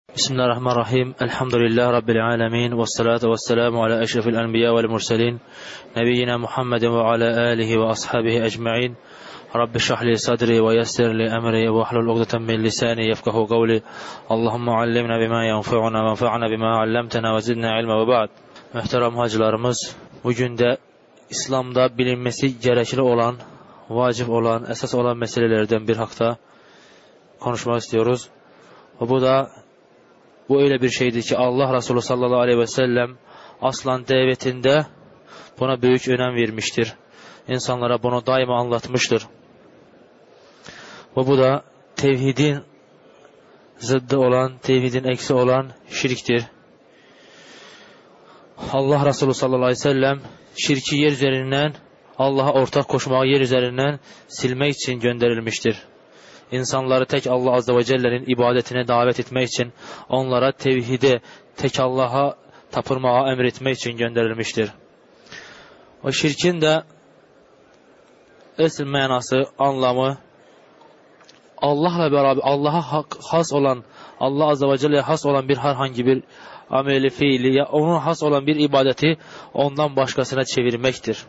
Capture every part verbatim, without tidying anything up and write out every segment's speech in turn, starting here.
Bismillahirrahmanirrahim. Elhamdülillahi Rabbil alemin. Vessalatu vesselamu ala eşrefil enbiya vel murselin. Nebiyyina Muhammedin ve ala alihi ve ashabihi ecma'in. Rabbi şahli sadri ve yessir li emri ve ahlul ugdeten min lisani yefkahu kavli. Allahümme allimna bima yanfa'una ve enfa'na bima allamtena ve zidna ilme ve ba'd. Muhterem hacılarımız, bugün de İslam'da bilinmesi gerekli olan, vacip olan, esas olan meselelerden bir hakta konuşmak istiyoruz. Ve bu da Bu öyle bir şeydir ki Allah Resulü sallallahu aleyhi ve sellem aslan davetinde buna büyük önem vermiştir. İnsanlara bunu daima anlatmıştır. Ve bu da tevhidin zıddı olan, tevhidin eksi olan şirktir. Allah Resulü sallallahu aleyhi ve sellem şirki yer üzerinden, Allah'a ortak koşmayı yer üzerinden silmek için gönderilmiştir. İnsanları tek Allah Azze ve Celle'nin ibadetine davet etmek için, onlara tevhide, tek Allah'a tapırmağa emretmek için gönderilmiştir. O şirkin de asıl manası, anlamı, Allah'la beraber, Allah'a has olan, Allah Azze ve Celle'ye has olan bir herhangi bir ameli, fiili, ya onun has olan bir ibadeti ondan başkasına çevirmektir.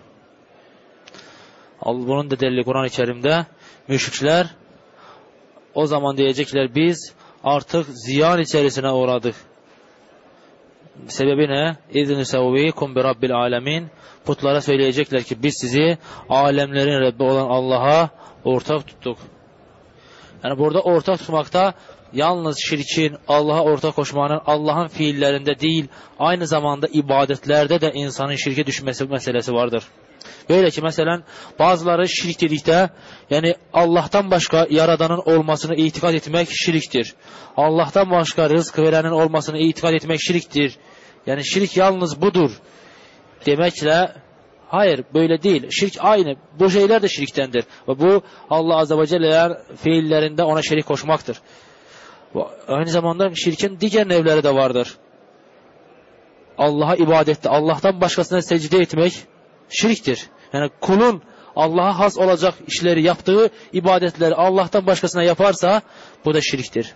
Bunun da delili Kur'an-ı Kerim'de müşrikler o zaman diyecekler, biz artık ziyan içerisine uğradık. Sebebi ne? İzn-i sevvikum bi rabbil alemin. Putlara söyleyecekler ki biz sizi alemlerin Rabbi olan Allah'a ortak tuttuk. Yani burada ortak tutmakta yalnız şirkin, Allah'a ortak koşmanın Allah'ın fiillerinde değil, aynı zamanda ibadetlerde de insanın şirke düşmesi meselesi vardır. Böyle ki mesela bazıları şirk dedikte, yani Allah'tan başka yaradanın olmasını itikad etmek şirktir. Allah'tan başka rızık verenin olmasını itikad etmek şirktir. Yani şirk yalnız budur demekle, hayır böyle değil. Şirk aynı. Bu şeyler de şirktendir. Ve bu Allah Azze ve Celle'nin fiillerinde ona şerik koşmaktır. Aynı zamanda şirkin diğer nevleri de vardır. Allah'a ibadette, Allah'tan başkasına secde etmek şirktir. Yani kulun Allah'a has olacak işleri, yaptığı ibadetleri Allah'tan başkasına yaparsa bu da şirktir.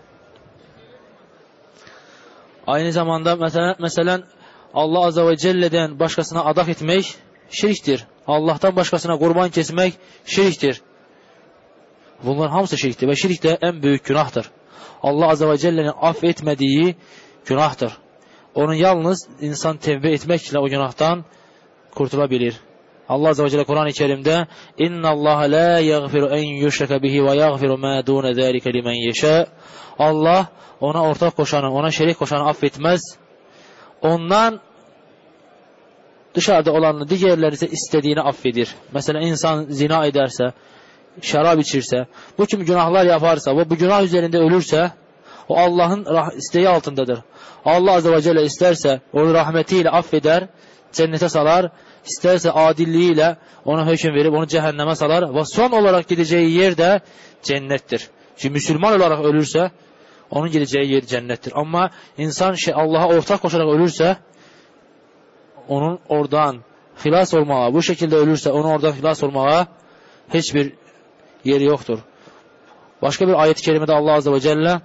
Aynı zamanda mesela, mesela Allah Azze ve Celle'den başkasına adak etmek şirktir. Allah'tan başkasına kurban kesmek şirktir. Bunların hamısı şirktir ve şirk de en büyük günahtır. Allah Azze ve Celle'nin affetmediği günahtır. Onun yalnız insan tevbe etmekle o günahtan kurtulabilir. Allah Azze ve Celle Kur'an-ı Kerim'de İnna Allah la yaghfiru en yushraka bihi ve yaghfiru ma dun zalika limen yasha. Allah ona ortak koşanı, ona şerik koşanı affetmez. Ondan dışarıda olanı, diğerleri ise istediğini affedir. Mesela insan zina ederse, şarap içirse, bu tüm günahlar yaparsa ve bu günah üzerinde ölürse, o Allah'ın isteği altındadır. Allah Azze ve Celle isterse onu rahmetiyle affeder, cennete salar, isterse adilliğiyle ona hüküm verip onu cehenneme salar ve son olarak gideceği yer de cennettir. Çünkü Müslüman olarak ölürse onun gideceği yer cennettir. Ama insan şey Allah'a ortak koşarak ölürse, onun oradan hilas olmaya, bu şekilde ölürse onun oradan hilas olmaya hiçbir yeri yoktur. Başka bir ayet-i kerimede Allah Azze ve Celle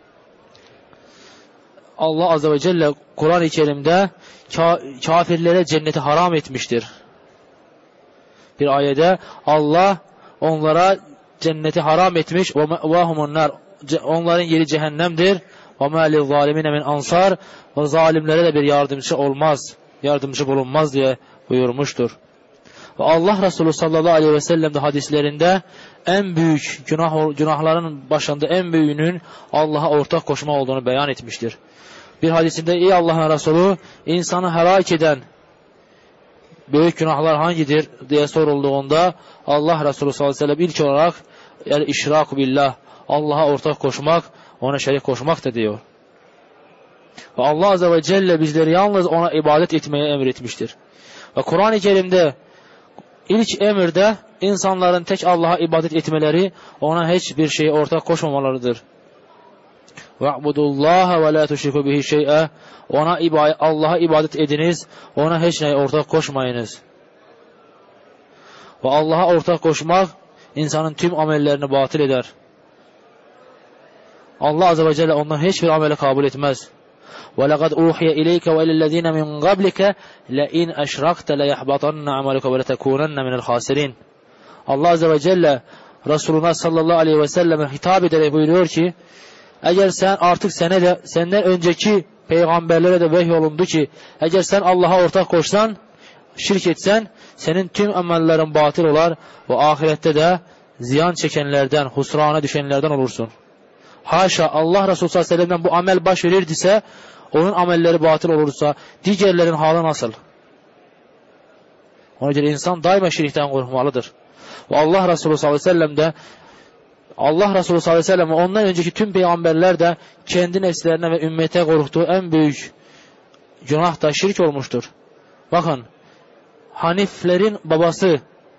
Allah Azze ve Celle Kur'an-ı Kerim'de kafirlere cenneti haram etmiştir. Bir ayette Allah onlara cenneti haram etmiş. Onların yeri cehennemdir. وَمَا لِلظَّالِمِينَ مِنْ ansar. Ve zalimlere de bir yardımcı olmaz, yardımcı bulunmaz diye buyurmuştur. Ve Allah Resulü sallallahu aleyhi ve sellem de hadislerinde en büyük günah, günahların başında en büyüğünün Allah'a ortak koşma olduğunu beyan etmiştir. Bir hadisinde ey Allah'ın Resulü, insanı helak eden büyük günahlar hangidir diye sorulduğunda Allah Resulü sallallahu aleyhi ve sellem ilk olarak el işrak billah, Allah'a ortak koşmak, ona şerik koşmak da diyor. Ve Allah Azze ve Celle bizleri yalnız ona ibadet etmeye emretmiştir. Ve Kur'an-ı Kerim'de ilk emirde insanların tek Allah'a ibadet etmeleri, ona hiçbir şeye ortak koşmamalarıdır. Ve'budullaha ve la tuşriku bihi şey'a. Ona ibadet, Allah'a ibadet ediniz, ona hiç neye ortak koşmayınız. Ve Allah'a ortak koşmak insanın tüm amellerini batıl eder. Allah Azze ve Celle ondan hiçbir ameli kabul etmez. وَلَقَدْ اُوحِيَ اِلَيْكَ وَاِلَى الَّذ۪ينَ مِنْ قَبْلِكَ لَاِنْ اَشْرَقْتَ لَيَحْبَطَنَّ عَمَلُكَ وَلَتَكُونَنَّ مِنَ الْخَاسِرِينَ. Allah Azze ve Celle Resuluna sallallahu aleyhi ve selleme hitap ederek buyuruyor ki, eğer sen artık sene de, senden önceki peygamberlere de vahyolundu ki, eğer sen Allah'a ortak koşsan, şirk etsen, senin tüm amellerin batıl olar ve ahirette de ziyan çekenlerden, husrana düşenlerden olursun. Haşa, Allah Resulü sallallahu aleyhi ve sellem'den bu amel baş verirdise, onun amelleri batıl olursa, diğerlerin halı nasıl? Ona göre insan daima şirkten korkmalıdır. Ve Allah Resulü sallallahu aleyhi ve sellem de, Allah Resulü sallallahu aleyhi ve sellem ve ondan önceki tüm peygamberler de kendi nefslerine ve ümmete korktuğu en büyük günah da şirk olmuştur. Bakın, Haniflerin babası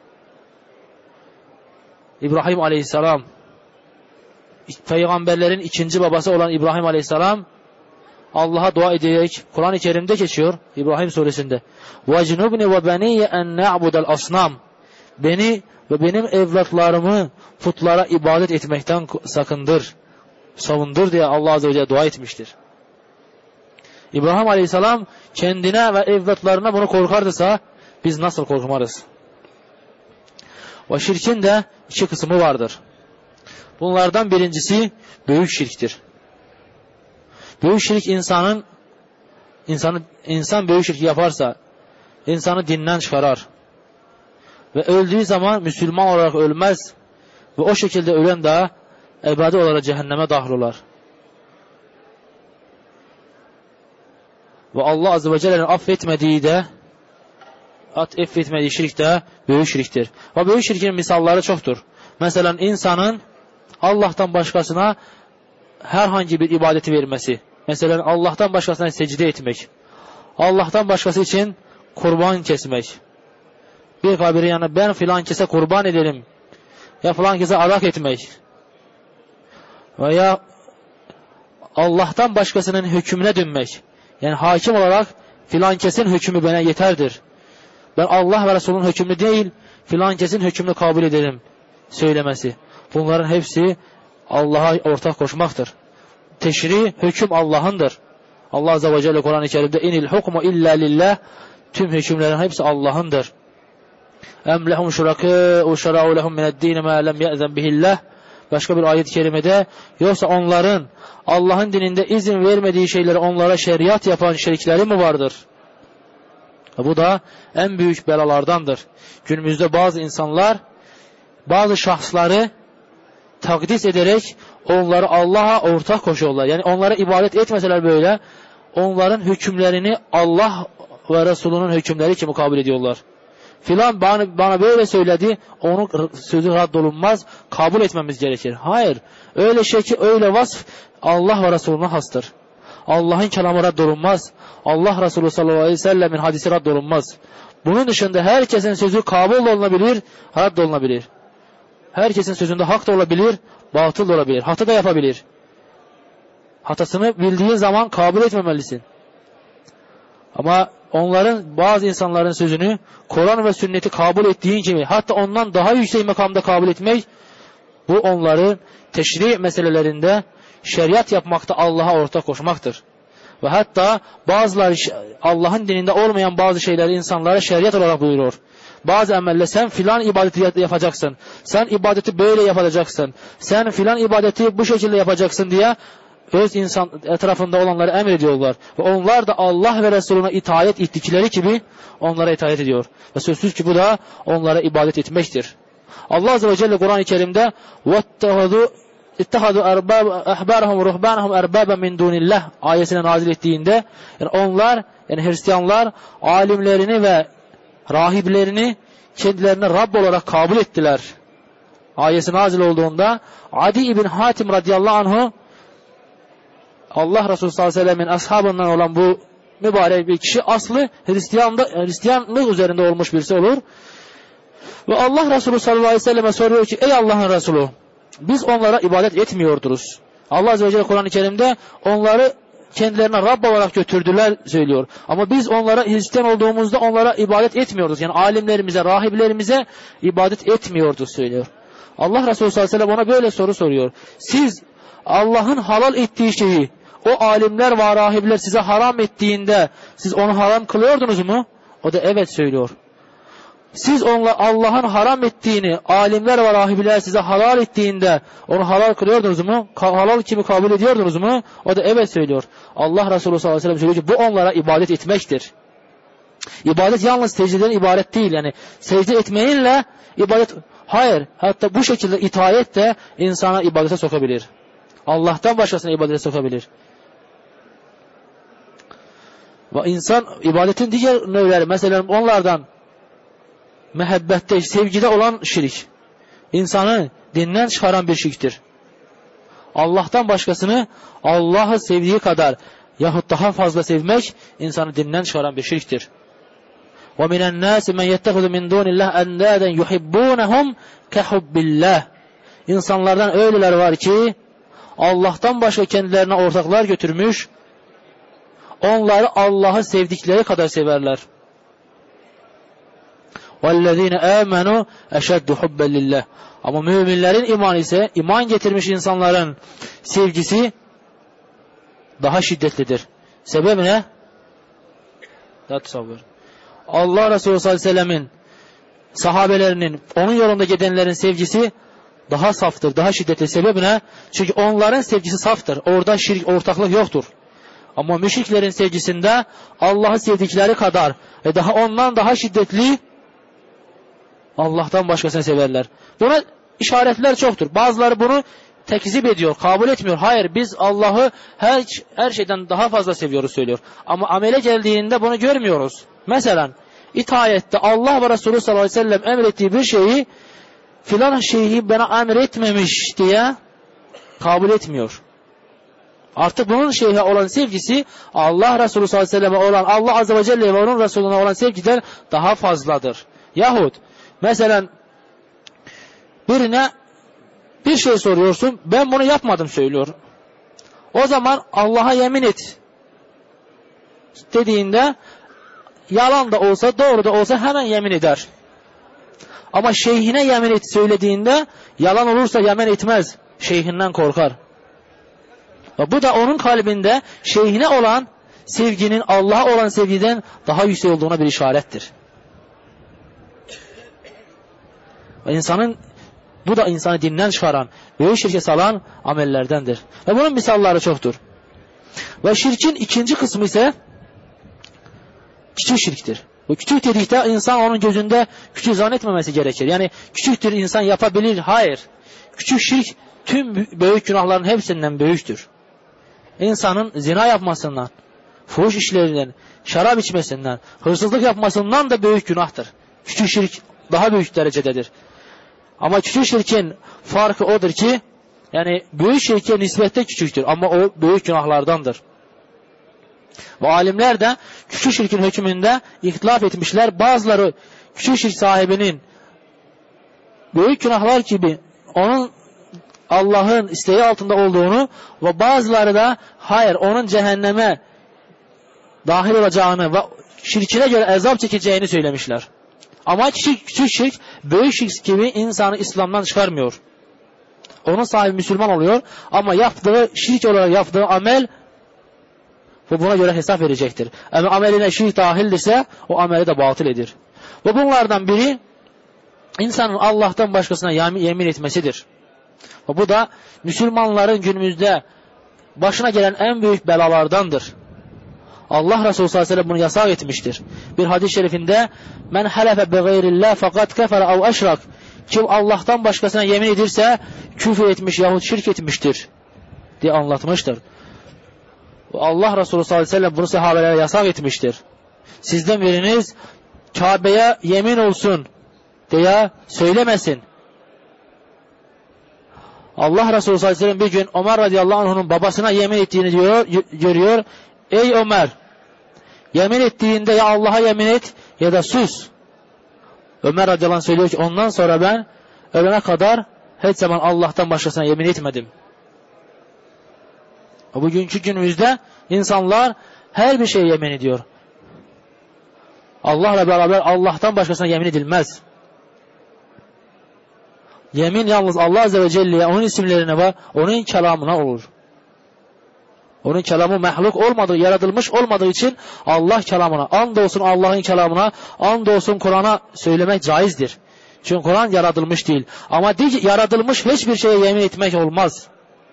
İbrahim aleyhisselam, peygamberlerin ikinci babası olan İbrahim aleyhisselam Allah'a dua ederek Kur'an-ı Kerim'de geçiyor İbrahim suresinde. وَجْنُبْنِ وَبَنِيَّ اَنْ نَعْبُدَ الْأَصْنَامِ. Beni ve benim evlatlarımı putlara ibadet etmekten sakındır, savundur diye Allah Azze ve Celle dua etmiştir. İbrahim aleyhisselam kendine ve evlatlarına bunu korkardıysa biz nasıl korkmarız? O şirkin de iki kısmı vardır. Bunlardan birincisi büyük şirktir. Büyük şirk insanın insanı insan büyük şirk yaparsa insanı dinden çıkarar. Ve öldüğü zaman Müslüman olarak ölmez. Ve o şekilde ölen daha ebedi olarak cehenneme dahil olar. Ve Allah Azze ve Celle'nin affetmediği de affetmediği şirk de büyük şirktir. Ve büyük şirkin misalları çoktur. Mesela insanın Allah'tan başkasına herhangi bir ibadeti vermesi. Mesela Allah'tan başkasına secde etmek. Allah'tan başkası için kurban kesmek. Bir kabiri yani ben filan kese kurban edelim. Ya filan kese adak etmek. Veya Allah'tan başkasının hükmüne dönmek. Yani hakim olarak filan kesin hükmü bana yeterdir. Ben Allah ve Resulünün hükmünü değil, filan kesin hükmünü kabul ederim söylemesi. Bunların hepsi Allah'a ortak koşmaktır. Teşri, hüküm Allah'ındır. Allah Azze ve Celle Kur'an-ı Kerim'de inil hukmu illa lillah, tüm hükümlerin hepsi Allah'ındır. Em lehum şurakâ'u şera'u lehum mined-dîn mâ lem ye'zen bihillah. Başka bir ayet-i kerimede, yoksa onların Allah'ın dininde izin vermediği şeyleri onlara şeriat yapan şirkleri mi vardır? Bu da en büyük belalardandır. Günümüzde bazı insanlar bazı şahsları takdis ederek onları Allah'a ortak koşuyorlar. Yani onlara ibadet etmeseler böyle, onların hükümlerini Allah ve Resulünün hükümleri gibi kabul ediyorlar. Filan bana, bana böyle söyledi, onun sözü reddolunmaz, kabul etmemiz gerekir. Hayır, öyle şey ki öyle vasf Allah ve Resulüne hastır. Allah'ın kelamı reddolunmaz. Allah Resulü sallallahu aleyhi ve sellemin hadisi reddolunmaz. Bunun dışında herkesin sözü kabul olunabilir, reddolunabilir. Herkesin sözünde hak da olabilir, batıl da olabilir. Hata da yapabilir. Hatasını bildiğin zaman kabul etmemelisin. Ama onların, bazı insanların sözünü Kur'an ve sünneti kabul ettiğin gibi, hatta ondan daha yüksek makamda kabul etmek, bu onların teşri meselelerinde şeriat yapmakta Allah'a ortak koşmaktır. Ve hatta bazıları Allah'ın dininde olmayan bazı şeyleri insanlara şeriat olarak buyuruyor. Bazı ameller sen filan ibadeti yapacaksın, sen ibadeti böyle yapacaksın, sen filan ibadeti bu şekilde yapacaksın diye öz insan etrafında olanları emrediyorlar. Ve onlar da Allah ve Resulüne itaat ettikleri gibi onlara itaat ediyor. Ve sözsüz ki bu da onlara ibadet etmektir. Allah Azze ve Celle Kur'an-ı Kerim'de وَاتَّخَذُوا اِتَّخَذُوا اَحْبَارَهُمْ رُهْبَانَهُمْ اَرْبَابًا مِنْ دُونِ اللّٰهِ ayetine nazil ettiğinde, yani onlar, yani Hristiyanlar alimlerini ve rahiplerini kendilerine Rab olarak kabul ettiler. Ayeti nazil olduğunda Adi ibn Hatim radıyallahu anhu, Allah Resulü sallallahu aleyhi ve sellem'in ashabından olan bu mübarek bir kişi aslı Hristiyan'da, Hristiyanlık üzerinde olmuş birisi olur. Ve Allah Resulü sallallahu aleyhi ve selleme soruyor ki, ey Allah'ın Resulü, biz onlara ibadet etmiyorduruz. Allah Azze ve Celle Kur'an-ı Kerim'de onları kendilerine Rab olarak götürdüler söylüyor. Ama biz onlara Hristiyan olduğumuzda onlara ibadet etmiyorduk. Yani alimlerimize, rahiplerimize ibadet etmiyorduk söylüyor. Allah Resulü sallallahu aleyhi ve sellem ona böyle soru soruyor. Siz Allah'ın halal ettiği şeyi o alimler ve rahipler size haram ettiğinde siz onu haram kılıyordunuz mu? O da evet söylüyor. Siz onla Allah'ın haram ettiğini alimler ve rahipler size halal ettiğinde onu halal kılıyordunuz mu? Ka- halal kimi kabul ediyordunuz mu? O da evet söylüyor. Allah Resulü sallallahu aleyhi ve sellem söylüyor ki bu onlara ibadet etmektir. İbadet yalnız secdeden ibaret değil. Yani secde etmeyinle ibadet, hayır, hatta bu şekilde itaat de insana ibadete sokabilir. Allah'tan başkasına ibadete sokabilir. Ve insan ibadetin diğer növleri, mesela onlardan mehabbette, sevgide olan şirk, insanı dinden çıkaran bir şirktir. Allah'tan başkasını Allah'ı sevdiği kadar yahut daha fazla sevmek insanı dinden çıkaran bir şirktir. وَمِنَ النَّاسِ مَنْ يَتَّخِذُ مِنْ دُونِ اللّٰهِ اَنْدَادًا يُحِبُّونَهُمْ كَحُبِّ اللّٰهِ İnsanlardan öyleler var ki Allah'tan başka kendilerine ortaklar götürmüş, onları Allah'ı sevdikleri kadar severler. وَالَّذ۪ينَ آمَنُوا اَشَدُّ حُبَّ لِلّٰهِ Ama müminlerin imanı ise, iman getirmiş insanların sevgisi daha şiddetlidir. Sebebi ne? Allah Resulü sallallahu aleyhi ve sellemin sahabelerinin, onun yolunda gidenlerin sevgisi daha saftır, daha şiddetli. Sebebi ne? Çünkü onların sevgisi saftır. Orada şirk, ortaklık yoktur. Ama müşriklerin sevgisinde Allah'ı sevdikleri kadar ve daha ondan daha şiddetli Allah'tan başkasını severler. Buna işaretler çoktur. Bazıları bunu tekzip ediyor, kabul etmiyor. Hayır, biz Allah'ı her, her şeyden daha fazla seviyoruz söylüyor. Ama amele geldiğinde bunu görmüyoruz. Mesela itaayette Allah ve Resulü sallallahu aleyhi ve sellem emrettiği bir şeyi filan şeyi bana emretmemiş diye kabul etmiyor. Artık bunun şeyhe olan sevgisi Allah Resulü sallallahu aleyhi ve selleme olan, Allah azze ve celle ve onun Resulüne olan sevgiden daha fazladır. Yahut mesela birine bir şey soruyorsun, ben bunu yapmadım söylüyor. O zaman Allah'a yemin et dediğinde yalan da olsa, doğru da olsa hemen yemin eder. Ama şeyhine yemin et söylediğinde yalan olursa yemin etmez. Şeyhinden korkar. Ve bu da onun kalbinde şeyhine olan sevginin Allah'a olan sevgiden daha yüksek olduğuna bir işarettir. Ve insanın, bu da insanı dinden çıkaran, büyük şirke salan amellerdendir. Ve bunun misalları çoktur. Ve şirkin ikinci kısmı ise küçük şirktir. Bu küçük dedikte insan onun gözünde küçük zannetmemesi gerekir. Yani küçüktür, insan yapabilir. Hayır. Küçük şirk tüm büyük günahların hepsinden büyüktür. İnsanın zina yapmasından, fuhuş işlerinden, şarap içmesinden, hırsızlık yapmasından da büyük günahtır. Küçük şirk daha büyük derecededir. Ama küçük şirkin farkı odur ki, yani büyük şirke nispetle küçüktür ama o büyük günahlardandır. Ve alimler de küçük şirkin hükmünde ihtilaf etmişler. Bazıları küçük şirk sahibinin büyük günahlar gibi onun Allah'ın isteği altında olduğunu ve bazıları da hayır, onun cehenneme dahil olacağını ve şirkine göre azap çekeceğini söylemişler. Ama küçük, küçük şirk büyük şirk gibi insanı İslam'dan çıkarmıyor. Onun sahibi Müslüman oluyor ama yaptığı şirk olarak yaptığı amel ve buna göre hesap verecektir. Ama ameline şirk dahildirse o ameli de batıl edir. Ve bunlardan biri insanın Allah'tan başkasına yemin etmesidir. Ve bu da Müslümanların günümüzde başına gelen en büyük belalardandır. Allah Resulü sallallahu aleyhi ve sellem bunu yasak etmiştir. Bir hadis-i şerifinde men halefe bi gayrillah fakat kefere ev eşrak, kim Allah'tan başkasına yemin edirse küfür etmiş yahut şirk etmiştir diye anlatmıştır. Allah Resulü sallallahu aleyhi ve sellem bunu sahabelere yasak etmiştir. Sizden biriniz Kabe'ye yemin olsun diye söylemesin. Allah Resulü sallallahu aleyhi ve sellem bir gün Ömer radıyallahu anh'ın babasına yemin ettiğini diyor, görüyor. Ey Ömer, yemin ettiğinde ya Allah'a yemin et ya da sus. Ömer radıyallahu anh söylüyor ki ondan sonra ben ölene kadar hiç zaman Allah'tan başkasına yemin etmedim. Bugünkü günümüzde insanlar her bir şeye yemin ediyor. Allah'la beraber Allah'tan başkasına yemin edilmez. Yemin yalnız Allah Azze ve Celle'ye, onun isimlerine ve onun kelamına olur. Onun kelamı mahluk olmadığı, yaratılmış olmadığı için Allah kelamına, andolsun Allah'ın kelamına, andolsun Kur'an'a söylemek caizdir. Çünkü Kur'an yaratılmış değil. Ama yaratılmış hiçbir şeye yemin etmek olmaz.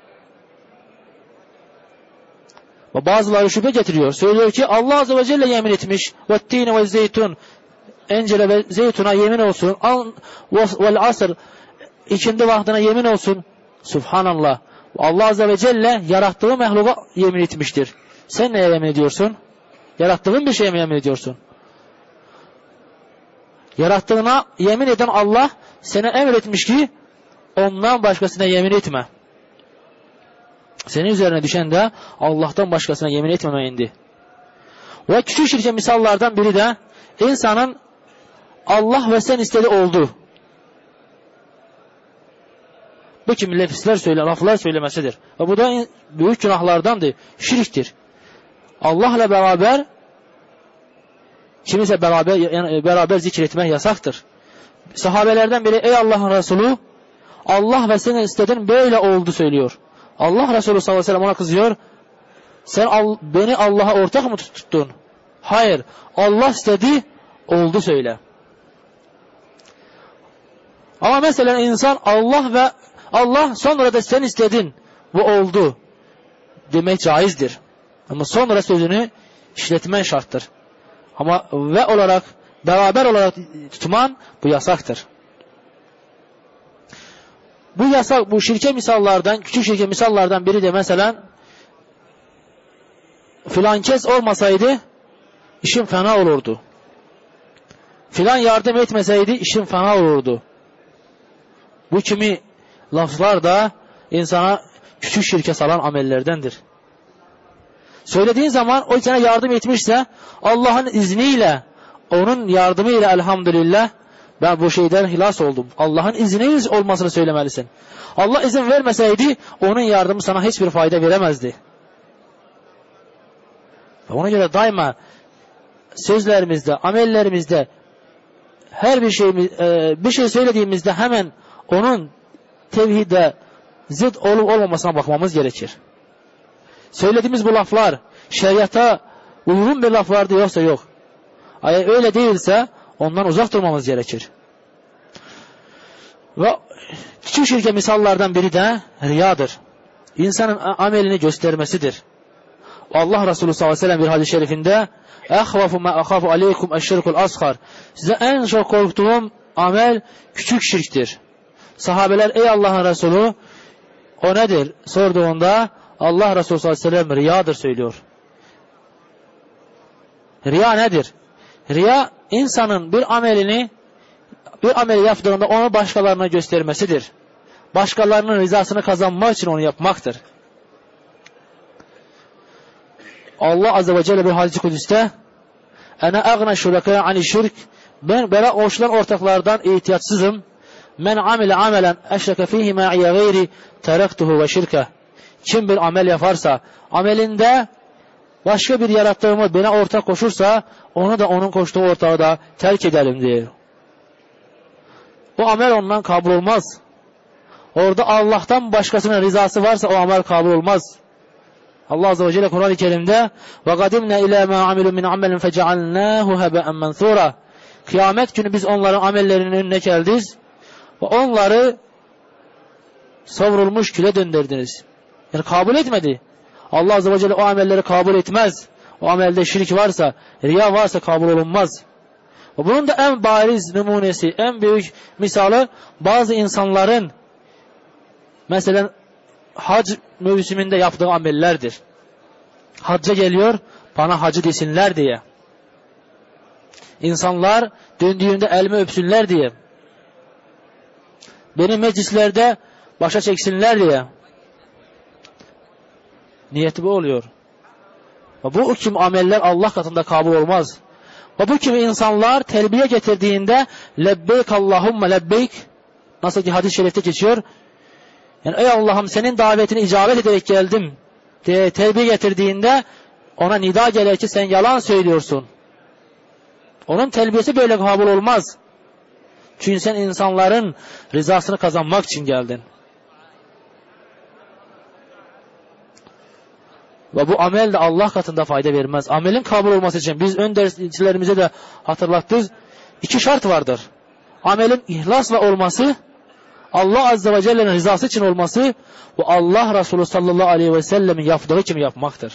Ve bazıları şüphe getiriyor. Söylüyor ki Allah Azze ve Celle yemin etmiş. وَالتِّينَ وَالزَّيْتُونَ Encele ve zeytuna yemin olsun. Vel asr ikindi vaktine yemin olsun. Subhanallah. Allah Azze ve Celle yarattığı mehluka yemin etmiştir. Sen neye yemin ediyorsun? Yarattığın bir şeye mi yemin ediyorsun? Yarattığına yemin eden Allah sana emretmiş ki ondan başkasına yemin etme. Senin üzerine düşen de Allah'tan başkasına yemin etmemeyindi. Ve küçük şirke misallardan biri de insanın Allah ve sen istedi oldu. Bu kimi lafızlar söyle, laflar söylemesidir. Ve bu da büyük günahlardandır, şirktir. Allah'la beraber kimse beraber yani beraber zikretmek yasaktır. Sahabelerden biri ey Allah'ın Resulü Allah ve sen istedin böyle oldu söylüyor. Allah Resulü sallallahu aleyhi ve sellem ona kızıyor. Sen al, beni Allah'a ortak mı tuttun? Hayır. Allah istedi oldu söyle. Ama mesela insan Allah ve Allah sonra da sen istedin bu oldu demek caizdir. Ama sonra sözünü işletmen şarttır. Ama ve olarak beraber olarak tutman bu yasaktır. Bu yasak, bu şirke misallardan, küçük şirke misallardan biri de mesela filan kes olmasaydı işim fena olurdu. Filan yardım etmeseydi işim fena olurdu. Bu kimi laflar da insana küçük şirke salan amellerdendir. Söylediğin zaman o sana yardım etmişse Allah'ın izniyle, onun yardımıyla elhamdülillah ben bu şeyden hilas oldum. Allah'ın izniniz olmasını söylemelisin. Allah izin vermeseydi onun yardımı sana hiçbir fayda veremezdi. Ona göre daima sözlerimizde, amellerimizde her bir şey bir şey söylediğimizde hemen onun tevhide zıt olup olmamasına bakmamız gerekir. Söylediğimiz bu laflar şeriata uygun bir laflardı yoksa yok. Eğer öyle değilse ondan uzak durmamız gerekir. Ve küçük şirke misallardan biri de riyadır. İnsanın amelini göstermesidir. Allah Resulü sallallahu aleyhi ve sellem bir hadis-i şerifinde "Ehvafu ma akhafu aleykum eşşirkul ashar." Size en çok korktuğum amel küçük şirktir. Sahabeler ey Allah'ın Resulü o nedir? Sorduğunda Allah Resulü sallallahu aleyhi ve sellem riyadır söylüyor. Riya nedir? Riya insanın bir amelini bir ameli yaptığında onu başkalarına göstermesidir. Başkalarının rızasını kazanmak için onu yapmaktır. Allah Azze ve Celle bir hadis-i kudüste "Ene agna şurakâ ani şirk" ben bana koşulan ortaklardan ihtiyatsızım. Men amile amelen eşreke fihi ma'iye gayri teraktuhu ve şirke. Kim bir amel yaparsa amelinde başka bir yarattığımı bana ortak koşursa onu da onun koştuğu ortağı da terk edelim diyor. O amel ondan kabul olmaz. Orada Allah'tan başkasının rızası varsa o amel kabul olmaz. Allah Azze ve Celle Kur'an-ı Kerim'de وَقَدِمْنَا اِلَى مَا عَمِلُوا مِنْ عَمَلٍ فَجَعَلْنَاهُ هَبَاءً مَنْثُورًا Kıyamet günü biz onların amellerinin önüne geldik ve onları savrulmuş küle döndürdünüz. Yani kabul etmedi. Allah Azze ve Celle o amelleri kabul etmez. O amelde şirk varsa, riya varsa kabul olunmaz. Ve bunun da en bariz numunesi, en büyük misali bazı insanların mesela hac mevsiminde yaptığı amellerdir. Hacca geliyor, bana hacı desinler diye. İnsanlar döndüğünde elimi öpsünler diye. Beni meclislerde başa çeksinler diye. Niyeti bu oluyor. Ve bu kim ameller Allah katında kabul olmaz. Ve bu kimi insanlar telbiye getirdiğinde lebbeyk Allahümme lebbeyk nasıl ki hadis-i şerifte geçiyor. Yani ey Allah'ım senin davetine icabet ederek geldim diye telbiye getirdiğinde ona nida gelir ki sen yalan söylüyorsun. Onun telbiyesi böyle kabul olmaz. Çünkü sen insanların rızasını kazanmak için geldin. Ve bu amel de Allah katında fayda vermez. Amelin kabul olması için biz ön derslerimize de hatırlattık. İki şart vardır. Amelin ihlasla olması, Allah Azze ve Celle'nin rızası için olması ve Allah Resulü sallallahu aleyhi ve sellemin yaptığı gibi yapmaktır.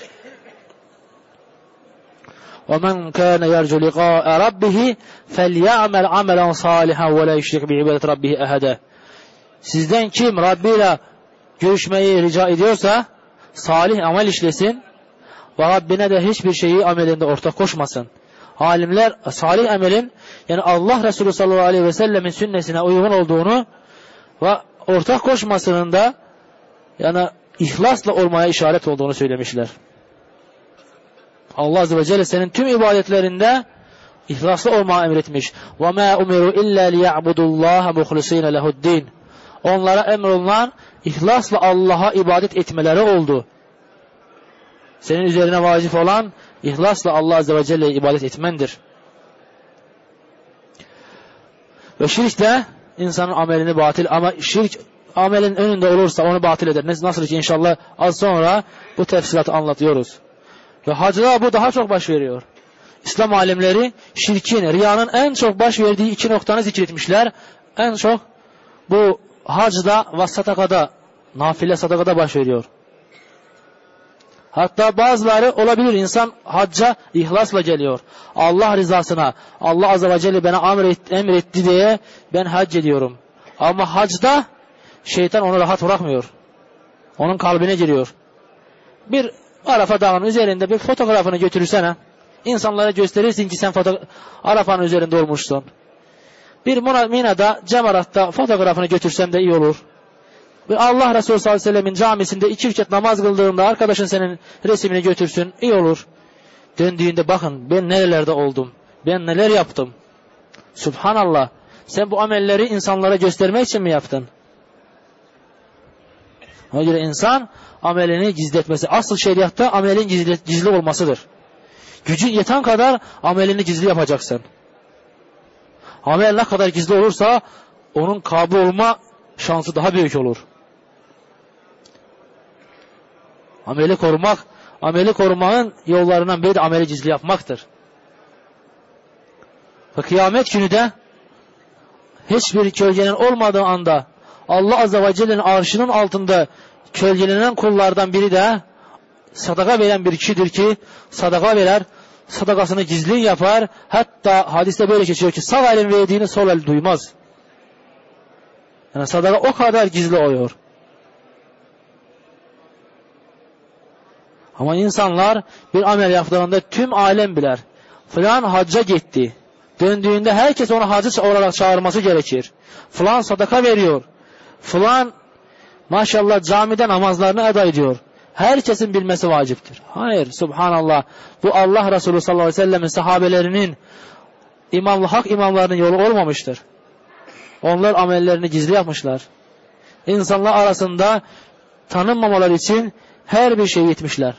وَمَنْ كَانَ يَرْجُ لِقَاءَ رَبِّهِ فَلْيَعْمَلْ عَمَلًا صَالِحًا وَلَا يُشْرِكْ بِعِبَادَةِ رَبِّهِ أَحَدًا. Sizden kim Rabbi ile görüşmeyi rica ediyorsa salih amel işlesin ve Rabbine de hiçbir şeyi amelinde ortak koşmasın. Alimler salih amelin yani Allah Resulü sallallahu aleyhi ve sellemin sünnesine uygun olduğunu ve ortak koşmasının da yani ihlasla olmaya işaret olduğunu söylemişler. Allah Azze ve Celle senin tüm ibadetlerinde ihlaslı olmaya emretmiş. وَمَا أُمِرُوا إِلَّا لِيَعْبُدُوا اللّٰهَ مُخْلِصِينَ لَهُ الدِّينَ. Onlara emrolunan ihlasla Allah'a ibadet etmeleri oldu. Senin üzerine vacip olan ihlasla Allah Azze ve Celle'ye ibadet etmendir. Ve şirk de insanın amelini batıl, ama şirk amelin önünde olursa onu batıl eder. Nasıl ki inşallah az sonra bu tefsilatı anlatıyoruz. Ve hacda bu daha çok baş veriyor. İslam alimleri şirkin, riyanın en çok baş verdiği iki noktanı zikretmişler. En çok bu hacda ve sadakada, nafile sadakada baş veriyor. Hatta bazıları olabilir, insan hacca ihlasla geliyor. Allah rızasına, Allah Azze ve Celle bana emretti diye ben hac ediyorum. Ama hacda şeytan onu rahat bırakmıyor. Onun kalbine giriyor. Bir Arafa dağının üzerinde bir fotoğrafını götürürsene. İnsanlara gösterirsin ki sen foto- Arafa'nın üzerinde olmuşsun. Bir Mina'da, Cemarat'ta fotoğrafını götürsen de iyi olur. Ve Allah Resulü sallallahu aleyhi ve sellemin camisinde iki rekat namaz kıldığında arkadaşın senin resmini götürsün, iyi olur. Döndüğünde bakın ben nerelerde oldum, ben neler yaptım. Subhanallah, sen bu amelleri insanlara göstermek için mi yaptın? Ona göre insan amelini gizletmesi. Asıl şeriatta amelin gizli, gizli olmasıdır. Gücün yeten kadar amelini gizli yapacaksın. Amel ne kadar gizli olursa onun kabul olma şansı daha büyük olur. Ameli korumak, ameli korumanın yollarından biri de ameli gizli yapmaktır. Ve kıyamet günü de hiçbir gölgenin olmadığı anda Allah Azze ve Celle'nin arşının altında gölgelenen kullardan biri de sadaka veren bir kişidir ki sadaka verer, sadakasını gizli yapar. Hatta hadiste böyle geçiyor ki sağ elin verdiğini sol el duymaz. Yani sadaka o kadar gizli oluyor. Ama insanlar bir amel yaptığında tüm alem bilir. Falan hacca gitti. Döndüğünde herkes onu hacı olarak çağırması gerekir. Falan sadaka veriyor. Falan maşallah camide namazlarını eda ediyor. Herkesin bilmesi vaciptir. Hayır, subhanallah. Bu Allah Resulü sallallahu aleyhi ve sellemin sahabelerinin imamlı hak imamlarının yolu olmamıştır. Onlar amellerini gizli yapmışlar. İnsanlar arasında tanınmamaları için her bir şey etmişler.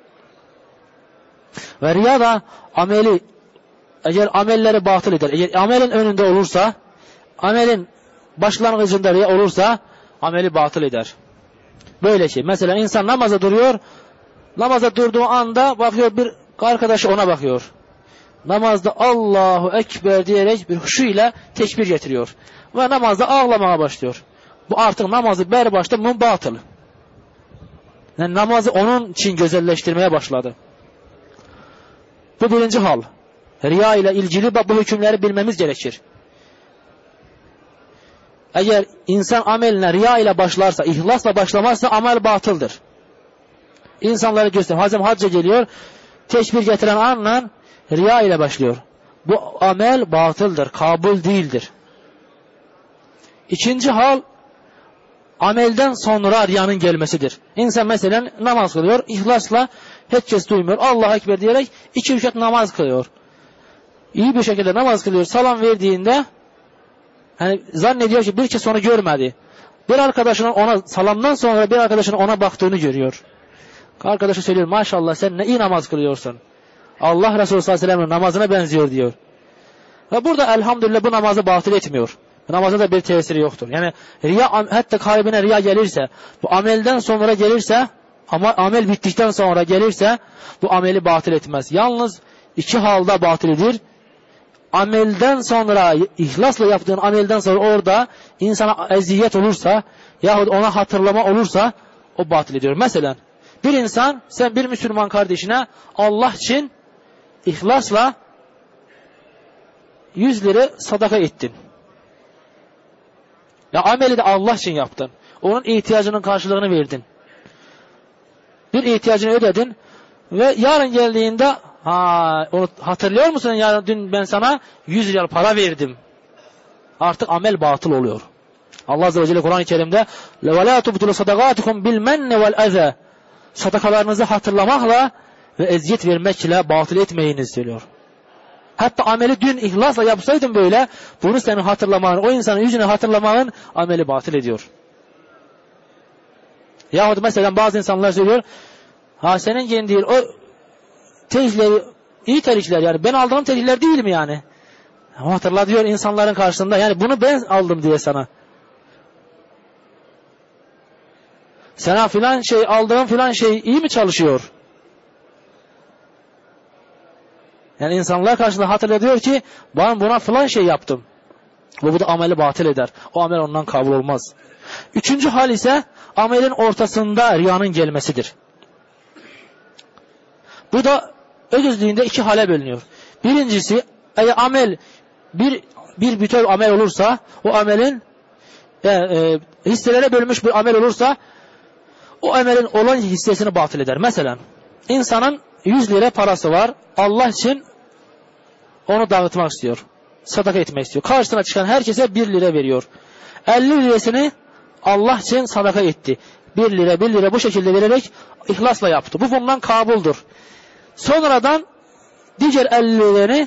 Ve riya da ameli, eğer amelleri batıl eder, eğer amelin önünde olursa, amelin başlangıcında riya olursa, ameli batıl eder. Böyle şey. Mesela insan namaza duruyor, namaza durduğu anda bakıyor bir arkadaşı ona bakıyor. Namazda Allahu Ekber diyerek bir huşu ile tekbir getiriyor. Ve namazda ağlamaya başlıyor. Bu artık namazı berbaşta münbatıl. Yani namazı onun için güzelleştirmeye başladı. Bu birinci hal. Riya ile ilgili bu hükümleri bilmemiz gerekir. Eğer insan ameline riya ile başlarsa, ihlasla başlamazsa amel batıldır. İnsanları gösteriyor. Hazım hacca geliyor, tekbir getiren anla riya ile başlıyor. Bu amel batıldır, kabul değildir. İkinci hal, amelden sonra riyanın gelmesidir. İnsan mesela namaz kılıyor, ihlasla herkes duymuyor, Allahu Ekber diyerek iki rekat namaz kılıyor. İyi bir şekilde namaz kılıyor, salam verdiğinde hani zannediyor ki bir kez onu görmedi. Bir arkadaşının ona salamdan sonra bir arkadaşının ona baktığını görüyor. Arkadaşı söylüyor, maşallah sen ne iyi namaz kılıyorsun. Allah Resulü sallallahu aleyhi ve sellem'in namazına benziyor diyor. Ve burada elhamdülillah bu namazı batıl etmiyor. Namaza da bir tesiri yoktur. Yani riya, hatta kalbine riya gelirse, bu amelden sonra gelirse, ama amel bittikten sonra gelirse bu ameli batıl etmez. Yalnız iki halda batılidir. Amelden sonra, ihlasla yaptığın amelden sonra orada insana eziyet olursa yahut ona hatırlama olursa o batıl ediyor. Mesela bir insan, sen bir Müslüman kardeşine Allah için ihlasla yüz lira sadaka ettin. Ya ameli de Allah için yaptın. Onun ihtiyacının karşılığını verdin. Bir ihtiyacını ödedin ve yarın geldiğinde, ha, onu hatırlıyor musun? Yarın dün ben sana yüz lira para verdim. Artık amel batıl oluyor. Allah Azze ve Celle Kur'an-ı Kerim'de وَلَا تُبْتُلُ صَدَقَاتِكُمْ بِالْمَنِّ وَالْاَذَى sadakalarınızı hatırlamakla ve eziyet vermekle batıl etmeyiniz diyor. Hatta ameli dün ihlasla yapsaydın böyle, bunu senin hatırlaman, o insanın yüzünü hatırlaman ameli batıl ediyor. Yahut mesela bazı insanlar söylüyor, ha senin giyindiğin o terlikleri, iyi terlikler, yani ben aldığım terlikler değil mi yani? Ama hatırla diyor insanların karşısında, yani bunu ben aldım diye sana. Sana filan şey, aldığım filan şey iyi mi çalışıyor? Yani insanlar karşısında hatırla diyor ki, ben buna filan şey yaptım. Ve bu da ameli batıl eder. O amel ondan kabul olmaz. Üçüncü hal ise amelin ortasında riyanın gelmesidir. Bu da özüzlüğünde iki hale bölünüyor. Birincisi, eğer amel bir bir bütün amel olursa, o amelin e, e, hisselere bölünmüş bir amel olursa, o amelin olan hissesini batıl eder. Mesela insanın yüz lira parası var. Allah için onu dağıtmak istiyor. Sadaka etmek istiyor. Karşısına çıkan herkese bir lira veriyor. elli lirasını Allah için sadaka etti. bir lira bir lira bu şekilde vererek ihlasla yaptı. Bu bundan kabuldur. Sonradan diğer elli liranı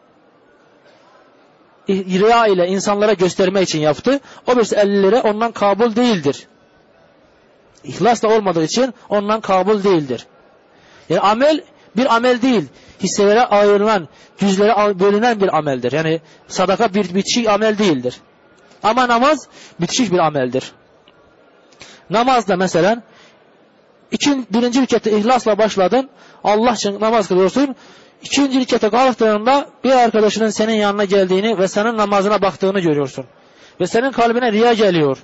riya ile insanlara göstermek için yaptı. O birisi elli lira ondan kabul değildir. İhlasla olmadığı için ondan kabul değildir. Yani amel bir amel değil. Hisselere ayrılan, cüzlere bölünen bir ameldir. Yani sadaka bir bitişik amel değildir. Ama namaz bitişik bir ameldir. Namazda mesela ikinci, birinci rükûtte ihlasla başladın. Allah için namaz kılıyorsun. İkinci rükûte kalktığında bir arkadaşının senin yanına geldiğini ve senin namazına baktığını görüyorsun. Ve senin kalbine riya geliyor.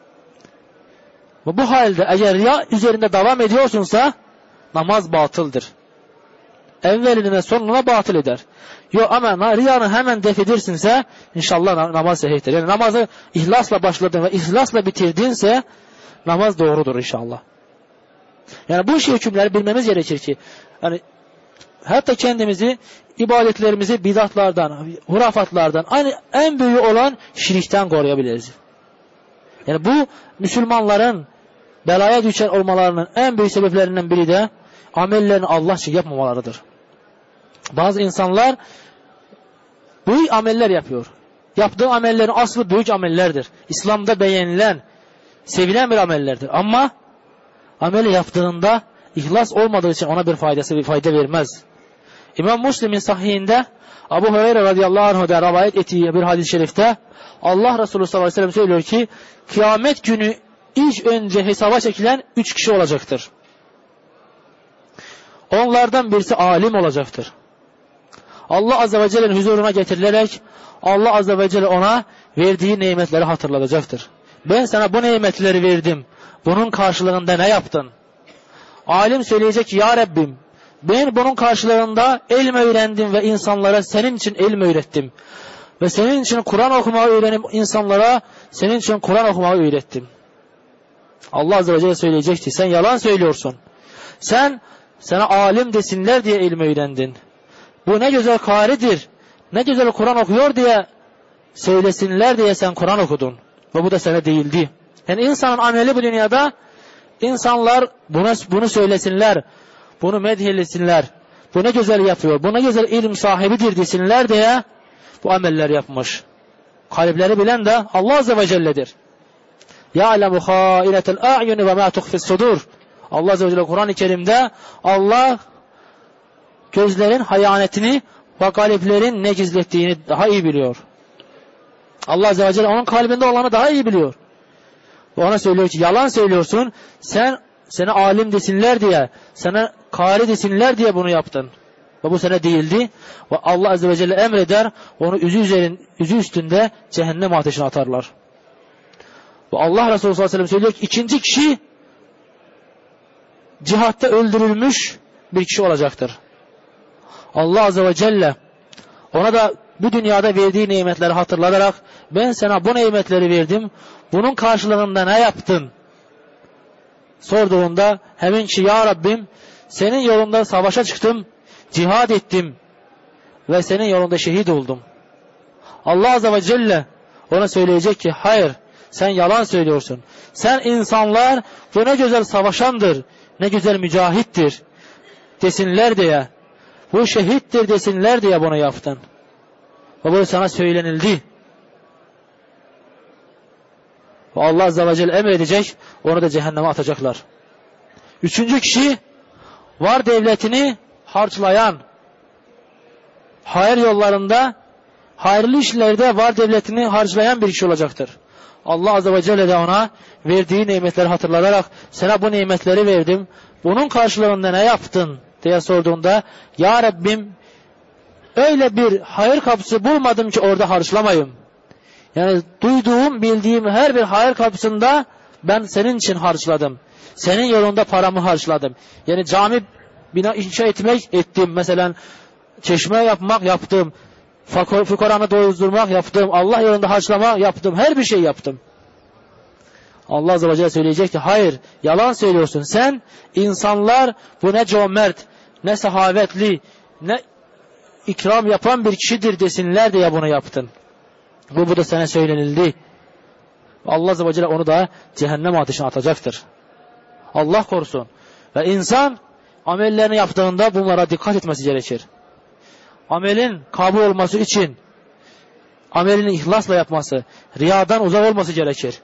Bu halde eğer riya üzerinde devam ediyorsunsa namaz batıldır. Evveline ve sonuna batıl eder. Yok ama riyanı hemen def edirsinse inşallah namaz sahihtir. Yani namazı ihlasla başladın ve ihlasla bitirdinse namaz doğrudur inşallah. Yani bu şey hükümleri bilmemiz gerekir ki yani hatta kendimizi, ibadetlerimizi bidatlardan, hurafatlardan, aynı en büyüğü olan şirkten koruyabiliriz. Yani bu Müslümanların belaya düşer olmalarının en büyük sebeplerinden biri de amellerini Allah için yapmamalarıdır. Bazı insanlar büyük ameller yapıyor. Yaptığı amellerin aslı büyük amellerdir. İslam'da beğenilen, sevilen bir amellerdir. Ama ameli yaptığında ihlas olmadığı için ona bir faydası bir fayda vermez. İmam Müslim'in sahihinde Abu Hureyre radıyallahu anh'da rivayet ettiği bir hadis-i şerifte Allah Resulü sallallahu aleyhi ve sellem söylüyor ki kıyamet günü ilk önce hesaba çekilen üç kişi olacaktır. Onlardan birisi alim olacaktır. Allah Azze ve Celle'nin huzuruna getirilerek Allah Azze ve Celle ona verdiği nimetleri hatırlatacaktır. Ben sana bu nimetleri verdim. Bunun karşılığında ne yaptın? Alim söyleyecek ki ya Rabbim ben bunun karşılığında ilm öğrendim ve insanlara senin için ilm öğrettim. Ve senin için Kur'an okumayı öğrenip insanlara senin için Kur'an okumayı öğrettim. Allah Azze ve Celle söyleyecek ki sen yalan söylüyorsun. Sen sana alim desinler diye ilmi öğrendin. Bu ne güzel karidir, ne güzel Kur'an okuyor diye söylesinler diye sen Kur'an okudun. Ve bu da sana değildi. Yani insanın ameli bu dünyada insanlar buna, bunu söylesinler, bunu medhelesinler, bu ne güzel yapıyor, bu ne güzel ilim sahibidir desinler diye bu ameller yapmış. Kalpleri bilen de Allah Azze ve Celle'dir. يَعْلَمُ خَائِنَةَ الْاَعْيُنِ وَمَا تُخْفِ الصُّدُورِ Allah Azze ve Celle Kur'an-ı Kerim'de Allah gözlerin hayanetini ve kalplerin ne gizlettiğini daha iyi biliyor. Allah Azze ve Celle onun kalbinde olanı daha iyi biliyor. Ve ona söylüyor ki yalan söylüyorsun. Sen seni alim desinler diye, sana kâri desinler diye bunu yaptın. Ve bu sana değildi. Ve Allah Azze ve Celle emreder, onu yüzü, üzerin, yüzü üstünde cehennem ateşine atarlar. Ve Allah Resulü sallallahu aleyhi ve sellem söylüyor ki ikinci kişi cihatta öldürülmüş bir kişi olacaktır. Allah Azze ve Celle ona da bu dünyada verdiği nimetleri hatırlatarak ben sana bu nimetleri verdim, bunun karşılığında ne yaptın sorduğunda hemen ki ya Rabbim senin yolunda savaşa çıktım, cihad ettim ve senin yolunda şehit oldum. Allah Azze ve Celle ona söyleyecek ki hayır, sen yalan söylüyorsun. Sen insanlar bu ne güzel savaşandır, ne güzel mücahittir desinler diye, bu şehittir desinler diye bunu yaptın. Ve bu sana söylenildi. Ve Allah Azze ve Celle emredecek, onu da cehenneme atacaklar. Üçüncü kişi var devletini harçlayan, hayır yollarında, hayırlı işlerde var devletini harcayan bir kişi olacaktır. Allah Azze ve Celle de ona verdiği nimetleri hatırlatarak sana bu nimetleri verdim, bunun karşılığında ne yaptın diye sorduğunda ya Rabbim öyle bir hayır kapısı bulmadım ki orada harcamayayım. Yani duyduğum, bildiğim her bir hayır kapısında ben senin için harcadım. Senin yolunda paramı harcadım. Yani cami bina inşa etmek ettim. Mesela çeşme yapmak yaptım. Fukaranı doyurdurmak yaptım. Allah yolunda harcamak yaptım. Her bir şey yaptım. Allah Azze ve Celle söyleyecek ki hayır, yalan söylüyorsun. Sen insanlar bu ne cömert, ne sahavetli, ne ikram yapan bir kişidir desinler diye bunu yaptın. Bu, bu da sana söylenildi. Allah Azze ve Celle onu da cehennem ateşine atacaktır. Allah korusun. Ve insan amellerini yaptığında bunlara dikkat etmesi gerekir. Amelin kabul olması için amelini ihlasla yapması, riyadan uzak olması gerekir.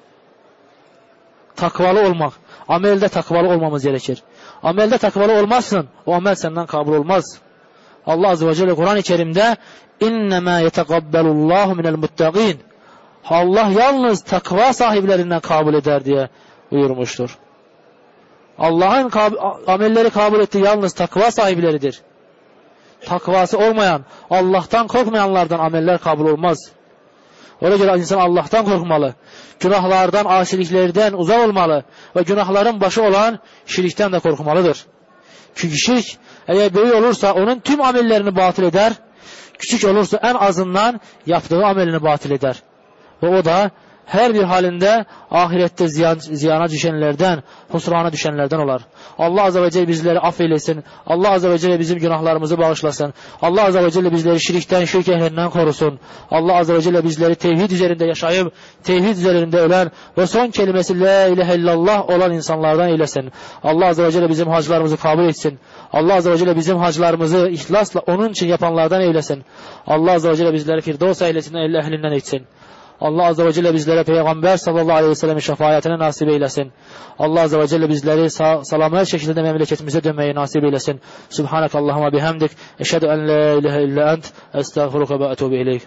Takvalı olmak. Amelde takvalı olmamız gerekir. Amelde takvalı olmazsın, o amel senden kabul olmaz. Allah Azze ve Celle Kur'an-ı Kerim'de İnnemâ yetekabbelullâhu minel muttaqîn. Allah yalnız takva sahiplerinden kabul eder diye buyurmuştur. Allah'ın kab- amelleri kabul ettiği yalnız takva sahipleridir. Takvası olmayan, Allah'tan korkmayanlardan ameller kabul olmaz. Ona göre insan Allah'tan korkmalı. Günahlardan, asiliklerden uzak olmalı. Ve günahların başı olan şirkten de korkmalıdır. Çünkü şirk eğer büyük olursa onun tüm amellerini batıl eder. Küçük olursa en azından yaptığı amelini batıl eder. Ve o da her bir halinde ahirette ziyan, ziyana düşenlerden, husrana düşenlerden olar. Allah Azze ve Celle bizleri affeylesin. Allah Azze ve Celle bizim günahlarımızı bağışlasın. Allah Azze ve Celle bizleri şirkten, şirk ehlinden korusun. Allah Azze ve Celle bizleri tevhid üzerinde yaşayıp, tevhid üzerinde ölen ve son kelimesi la ilahe illallah olan insanlardan eylesin. Allah Azze ve Celle bizim haclarımızı kabul etsin. Allah Azze ve Celle bizim haclarımızı ihlasla onun için yapanlardan eylesin. Allah Azze ve Celle bizleri Firdevs ailesinden, ehlinden etsin. Allah Azze ve Celle bizlere Peygamber sallallahu aleyhi ve sellem'in şefaatine nasip eylesin. Allah Azze ve Celle bizleri sağ, selamet şekilde memleketimize dönmeyi nasip eylesin. Subhanakallahumma bihamdik. Eşhedü en la ilahe illa ent. Estağfiruka ve etûbü ileyk.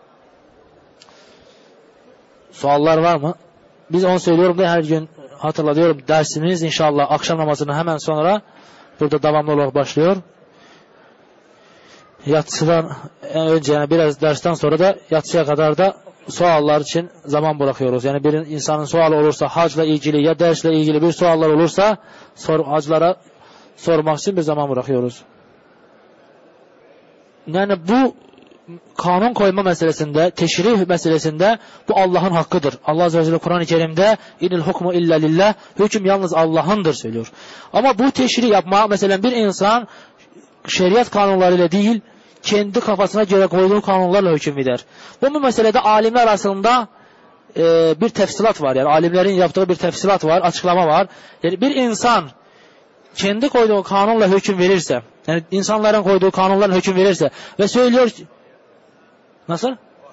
Suallar var mı? Biz onu söylüyorum da her gün hatırlatıyorum. Dersimiz inşallah akşam namazının hemen sonra burada devamlı olarak başlıyor. Yatsıdan önce yani biraz dersten sonra da yatsıya kadar da suallar için zaman bırakıyoruz. Yani bir insanın sualı olursa hacla ilgili ya dersle ilgili bir suallar olursa sor, haclara sormak için bir zaman bırakıyoruz. Yani bu kanun koyma meselesinde, teşrih meselesinde bu Allah'ın hakkıdır. Allah Azze ve Celle Kur'an-ı Kerim'de inil hukmu illa lillah, hüküm yalnız Allah'ındır söylüyor. Ama bu teşrih yapma, mesela bir insan şeriat kanunlarıyla değil, kendi kafasına göre koyduğu kanunlarla hüküm eder. Bu meselede alimler arasında e, bir tefsilat var. Yani alimlerin yaptığı bir tefsilat var, açıklama var. Yani bir insan kendi koyduğu kanunla hüküm verirse, yani insanların koyduğu kanunlarla hüküm verirse ve söylüyor ki, nasıl?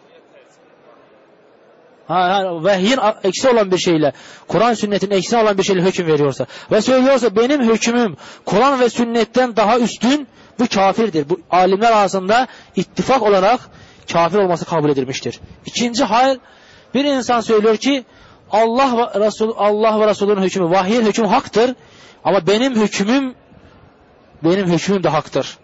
Ha, ha, vehyin eksi olan bir şeyle, Kur'an sünnetin eksi olan bir şeyle hüküm veriyorsa ve söylüyorsa benim hükmüm Kur'an ve sünnetten daha üstün, bu kafirdir. Bu alimler arasında ittifak olarak kafir olması kabul edilmiştir. İkinci hal, bir insan söylüyor ki Allah ve Resul Allah ve Resulünün hükmü, vahyin hükmü haktır ama benim hükmüm benim hükmüm de haktır.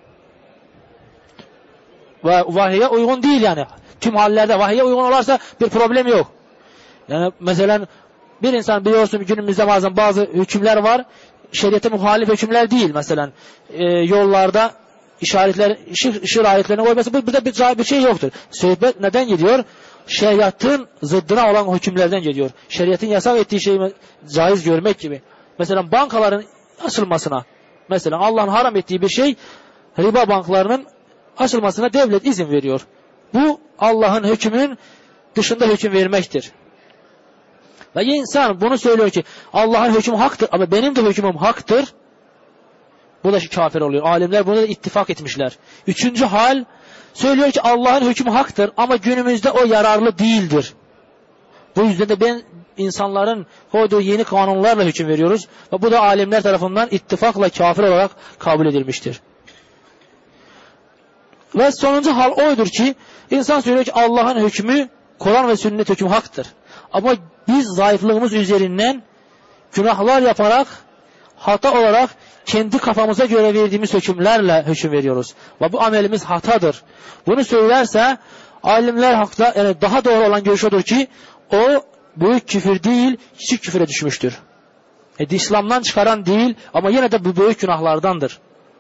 Ve vahiye uygun değil yani. Tüm hallerde vahiye uygun olarsa bir problem yok. Yani mesela bir insan biliyorsun günümüzde bazen bazı hükümler var. Şeriate muhalif hükümler değil. Mesela e, yollarda işaretler, ışık, ışık ayetlerini koyması burada bir, bir şey yoktur. Sohbet neden gidiyor? Şeriatın zıddına olan hükümlerden geliyor. Şeriatın yasak ettiği şeyi caiz görmek gibi. Mesela bankaların açılmasına, mesela Allah'ın haram ettiği bir şey, riba banklarının açılmasına devlet izin veriyor. Bu Allah'ın hükmünün dışında hüküm vermektir. Ve insan bunu söylüyor ki Allah'ın hükmü haktır ama benim de hükmüm haktır. Bu da kafir oluyor. Alimler buna da ittifak etmişler. Üçüncü hal, söylüyor ki Allah'ın hükmü haktır ama günümüzde o yararlı değildir. Bu yüzden de ben insanların koyduğu yeni kanunlarla hüküm veriyoruz. Ve bu da alimler tarafından ittifakla kafir olarak kabul edilmiştir. Ve sonuncu hal oydur ki insan söylüyor ki Allah'ın hükmü, Kur'an ve sünnet hükmü haktır. Ama biz zayıflığımız üzerinden günahlar yaparak, hata olarak kendi kafamıza göre verdiğimiz hükümlerle hüküm veriyoruz. Ve bu amelimiz hatadır. Bunu söylerse alimler hakta, yani daha doğru olan görüş odur ki o büyük küfür değil, küçük küfüre düşmüştür. E, İslam'dan çıkaran değil ama yine de bu büyük günahlardandır.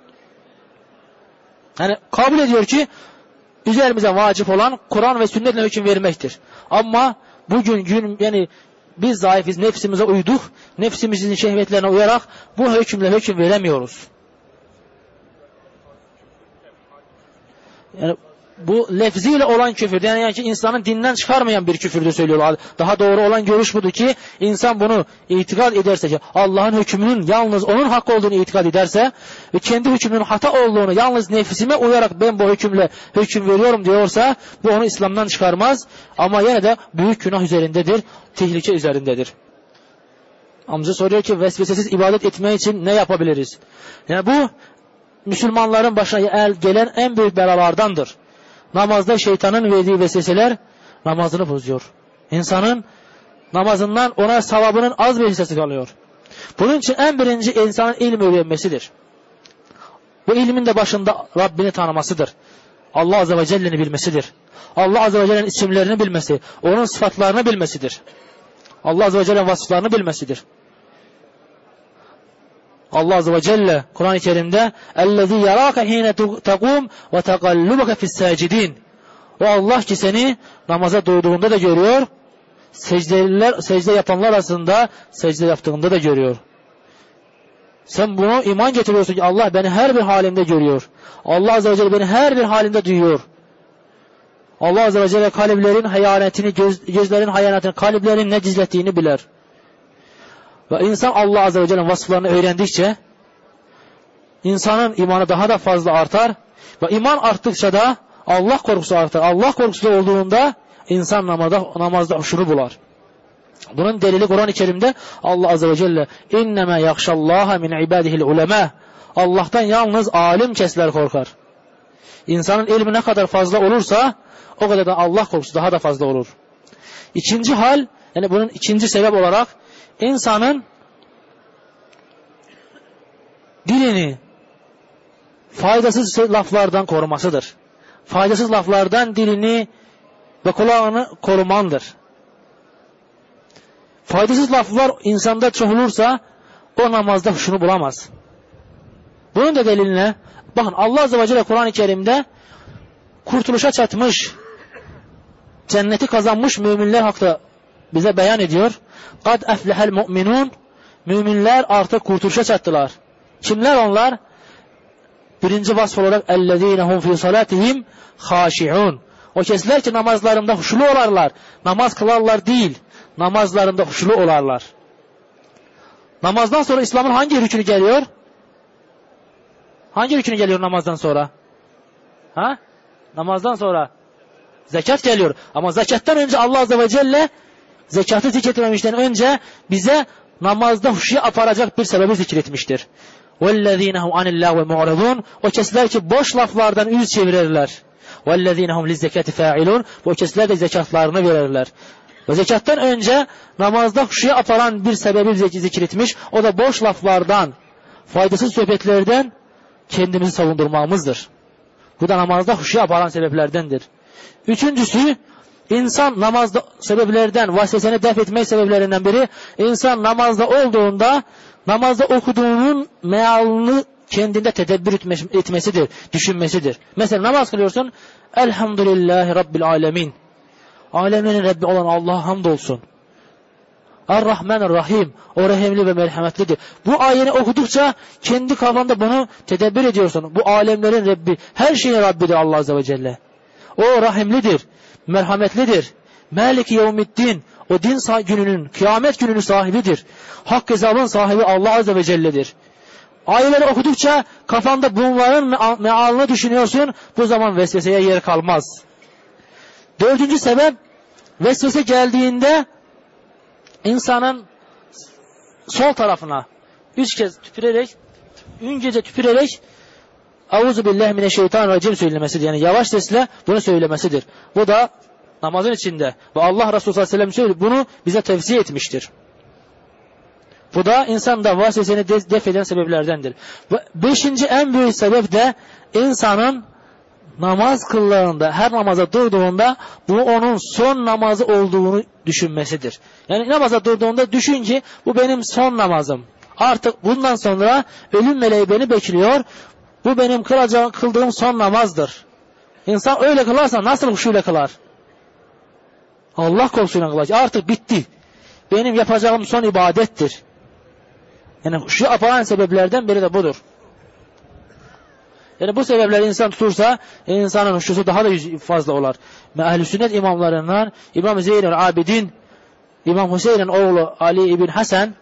Yani kabul ediyor ki üzerimize vacip olan Kur'an ve sünnetle hüküm vermektir. Ama bugün gün yani biz zayıfız, nefsimize uyduk, nefsimizin şehvetlerine uyarak bu hükümle hüküm veremiyoruz. Yani bu lefziyle olan küfür, yani, yani ki insanın dinden çıkarmayan bir küfürdür söylüyorlar. Daha doğru olan görüş budur ki insan bunu itikad ederse ki Allah'ın hükmünün yalnız onun hakkı olduğunu itikad ederse ve kendi hükmünün hata olduğunu yalnız nefsime uyarak ben bu hükümle hüküm veriyorum diyorsa bu onu İslam'dan çıkarmaz ama yine de büyük günah üzerindedir, tehlike üzerindedir. Amca soruyor ki vesvesesiz ibadet etmek için ne yapabiliriz? Yani bu Müslümanların başına gelen en büyük belalardandır. Namazda şeytanın verdiği vesveseler namazını bozuyor. İnsanın namazından ona sevabının az bir hissesi kalıyor. Bunun için en birinci insanın ilmi öğrenmesidir. Bu ilmin de başında Rabbini tanımasıdır. Allah Azze ve Celle'ni bilmesidir. Allah Azze ve Celle'nin isimlerini bilmesi, onun sıfatlarını bilmesidir. Allah Azze ve Celle'nin vasıflarını bilmesidir. Allah Azze ve Celle Kur'an-ı Kerim'de اَلَّذ۪ي يَرَاكَ حِينَ تَقُومْ وَتَقَلُّبَكَ فِي السَّاجِد۪ينَ O Allah ki seni namaza durduğunda da görüyor, secdeler, secde yapanlar arasında secde yaptığında da görüyor. Sen bunu iman getiriyorsun ki Allah beni her bir halimde görüyor. Allah Azze ve Celle beni her bir halimde duyuyor. Allah Azze ve Celle kalplerin hayanetini, göz, gözlerin hayanetini, kalplerin ne gizlettiğini bilir. Ve insan Allah Azze ve Celle'nin vasıflarını öğrendikçe insanın imanı daha da fazla artar ve iman arttıkça da Allah korkusu artar. Allah korkusu olduğunda insan namazda, namazda huşunu bular. Bunun delili Kur'an-ı Kerim'de Allah Azze ve Celle اِنَّمَا يَخْشَ اللّٰهَ مِنْ عِبَادِهِ الْعُلَمَاءِ Allah'tan yalnız alim kesler korkar. İnsanın ilmi ne kadar fazla olursa o kadar da Allah korkusu daha da fazla olur. İkinci hal, yani bunun ikinci sebep olarak insanın dilini faydasız laflardan korumasıdır. Faydasız laflardan dilini ve kulağını korumandır. Faydasız laflar insanda çoğulursa o namazda huşunu bulamaz. Bunun da deliline bakın Allah Azze ve Celle Kur'an-ı Kerim'de kurtuluşa çatmış, cenneti kazanmış müminler hakkında bize beyan ediyor. قَدْ اَفْلَحَ الْمُؤْمِنُونَ Müminler artık kurtuluşa çattılar. Kimler onlar? Birinci vasf olarak اَلَّذ۪ينَ هُمْ فِي صَلَاتِهِمْ خَاشِعُونَ O kesiler ki namazlarında huşulu olarlar. Namaz kılarlar değil, namazlarında huşulu olarlar. Namazdan sonra İslam'ın hangi rükünü geliyor? Hangi rükünü geliyor namazdan sonra? Ha? Namazdan sonra zekat geliyor. Ama zekattan önce Allah Azze ve Celle zekatı zikretmemişten önce bize namazda huşuya aparacak bir sebebi zikretmiştir. وَالَّذ۪ينَ هُمْ عَنِ اللّٰهِ وَمُعْرَضُونَ O kesiler ki boş laflardan yüz çevirirler. وَالَّذ۪ينَ هُمْ لِزَّكَاتِ فَاعِلُونَ Bu kişiler de zekatlarını verirler. Ve zekattan önce namazda huşuya aparan bir sebebi zikretmiş. O da boş laflardan, faydasız sohbetlerden kendimizi savundurmamızdır. Bu da namazda huşuya aparan sebeplerdendir. Üçüncüsü, insan namazda sebeplerden, vasveseni def etmek sebeplerinden biri, insan namazda olduğunda, namazda okuduğunun mealını kendinde tedebbür etmesidir, düşünmesidir. Mesela namaz kılıyorsun, Elhamdülillahi Rabbil Alemin. Alemlerin Rabbi olan Allah'a hamdolsun. Er-Rahmanir-Rahim. O rahimli ve merhametlidir. Bu ayeti okudukça kendi kafanda bunu tedebbür ediyorsun. Bu alemlerin Rabbi, her şeyin Rabbidir Allah Azze ve Celle. O rahimlidir, merhametlidir. Maliki yevmiddin. O din gününün, kıyamet gününün sahibidir. Hak hesabın sahibi Allah Azze ve Celle'dir. Ayetleri okudukça kafanda bunların mealını düşünüyorsun. Bu zaman vesveseye yer kalmaz. Dördüncü sebep, vesvese geldiğinde insanın sol tarafına üç kez tüpürerek, üncece tüpürerek Euzubillahimineşşeytanirracim söylemesidir. Yani yavaş sesle bunu söylemesidir. Bu da namazın içinde. Ve Allah Resulü sallallahu aleyhi ve sellem söylüyor, bunu bize tavsiye etmiştir. Bu da insanda vesveseni def eden sebeplerdendir. Ve beşinci en büyük sebep de insanın namaz kıldığında, her namaza durduğunda bu onun son namazı olduğunu düşünmesidir. Yani namaza durduğunda düşün ki bu benim son namazım. Artık bundan sonra ölüm meleği beni bekliyor. Bu benim kılacağım, kıldığım son namazdır. İnsan öyle kılarsa nasıl huşuyla kılar? Allah korkusuyla kılacak. Artık bitti. Benim yapacağım son ibadettir. Yani şu aparan sebeplerden biri de budur. Yani bu sebepleri insan tutursa insanın huşusu daha da fazla olur. Ehl-i sünnet imamlarından İmam Zeynel Abidin, İmam Hüseyin'in oğlu Ali ibn Hasan,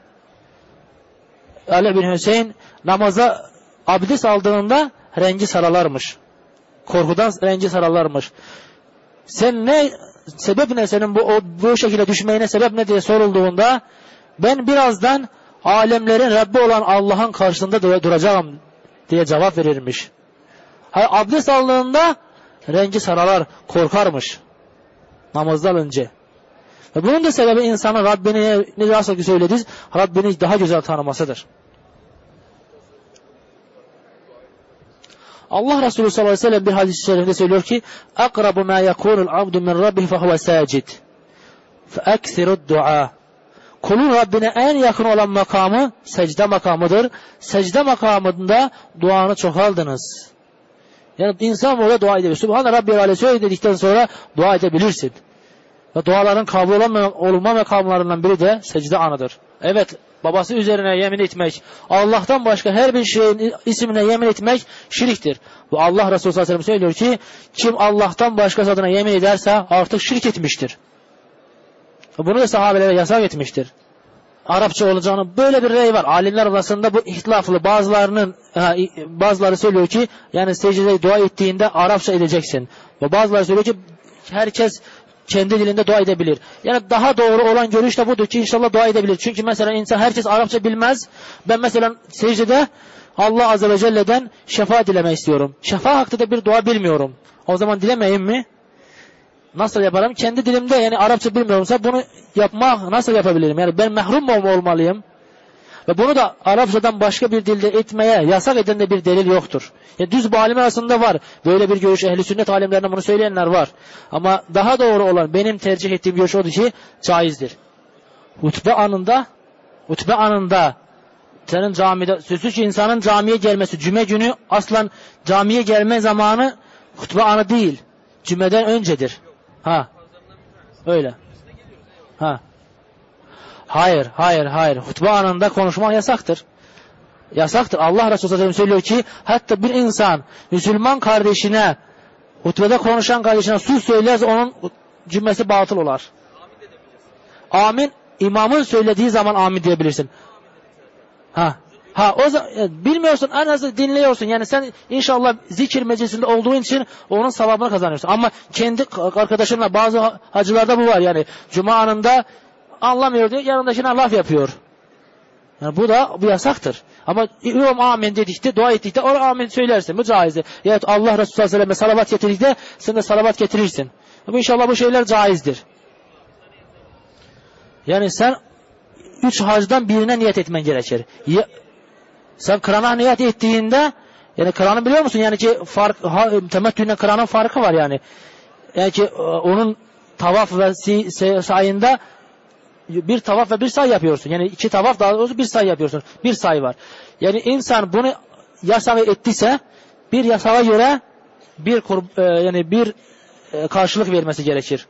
Ali ibn Hüseyin namaza abdest aldığında rengi sararlarmış. Korkudan rengi sararlarmış. Sen ne, sebep ne senin bu, o, bu şekilde düşmeyine sebep ne diye sorulduğunda ben birazdan alemlerin Rabbi olan Allah'ın karşısında duracağım diye cevap verirmiş. Hayır, abdest aldığında rengi sararlar, korkarmış namazdan önce. Ve bunun da sebebi insanın Rabbini, ne nasıl ki söylediniz, Rabbini daha güzel tanımasıdır. Allah Resulü sallallahu aleyhi ve sellem bir hadis-i şerifinde söylüyor ki اَقْرَبُ مَا يَكُونُ الْعَبْدُ مِنْ رَبِّهِ فَهُوَ سَاجِدٌ فَاَكْثِرُ الدُّعَاء Kulun Rabbine en yakın olan makamı secde makamıdır. Secde makamında duanı çoğaldınız. Yani insan orada dua edebilir. Subhane Rabbi Aleyhi söyle dedikten sonra dua edebilirsin. Ve duaların kabul olma, olma makamlarından biri de secde anıdır. Evet, babası üzerine yemin etmek, Allah'tan başka her bir şeyin ismine yemin etmek şirktir. Bu Allah Resulü sallallahu aleyhi ve sellem söylüyor ki, kim Allah'tan başkası adına yemin ederse artık şirk etmiştir. Bunu da sahabelere yasak etmiştir. Arapça olacağını böyle bir rey var. Alimler arasında bu ihtilaflı. Bazılarının bazıları söylüyor ki yani secdede dua ettiğinde Arapça edeceksin. Ve bazıları söylüyor ki herkes kendi dilinde dua edebilir. Yani daha doğru olan görüş de budur ki inşallah dua edebilir. Çünkü mesela insan herkes Arapça bilmez. Ben mesela secdede Allah Azze ve Celle'den şefaat dilemek istiyorum. Şefaat hakkında bir dua bilmiyorum. O zaman dilemeyeyim mi? Nasıl yaparım? Kendi dilimde yani Arapça bilmiyorumsa bunu yapmak nasıl yapabilirim? Yani ben mahrum mu olmalıyım? Ve bunu da Arapçadan başka bir dilde etmeye yasak eden de bir delil yoktur. Yani düz bu alimler arasında var. Böyle bir görüş, ehl-i sünnet alimlerine bunu söyleyenler var. Ama daha doğru olan benim tercih ettiğim görüş odur ki caizdir. Hutbe anında hutbe anında senin camide, sözsüz ki insanın camiye gelmesi, cüme günü aslan camiye gelme zamanı hutbe anı değil. Cümeden öncedir. Ha. Öyle. Ha. Hayır, hayır, hayır. Hutbe anında konuşmak yasaktır. Yasaktır. Allah Resulü sallallahu aleyhi ve sellem söylüyor ki hatta bir insan Müslüman kardeşine, hutbede konuşan kardeşine sus söylerse onun cümlesi batıl olur. Amin. İmamın söylediği zaman amin diyebilirsin. Ha. Ha o zaman bilmiyorsun, en azı dinliyorsun. Yani sen inşallah zikir meclisinde olduğun için onun sevabını kazanıyorsun. Ama kendi arkadaşınla, bazı hacılarda bu var. Yani cuma anında anlamıyor diye yanındakine laf yapıyor. Yani bu da bu yasaktır. Ama imam amin dedikte, dua ettikte ona amin söylersin. Bu caizdir. Ya Allah Resulü sallallahu aleyhi ve sellem'e salavat getirdikte sen de salavat getirirsin. Bu inşallah bu şeyler caizdir. Yani sen üç hacdan birine niyet etmen gerekir. Ya, sen kırana niyet ettiğinde, yani kıranı biliyor musun? Yani ki fark, temettüyle kıranın farkı var yani. Yani ki onun tavaf ve sayında bir tavaf ve bir say yapıyorsun. Yani iki tavaf daha doğrusu bir say yapıyorsun. Bir say var. Yani insan bunu yasağı ettiyse bir yasağa göre bir yani bir karşılık vermesi gerekir.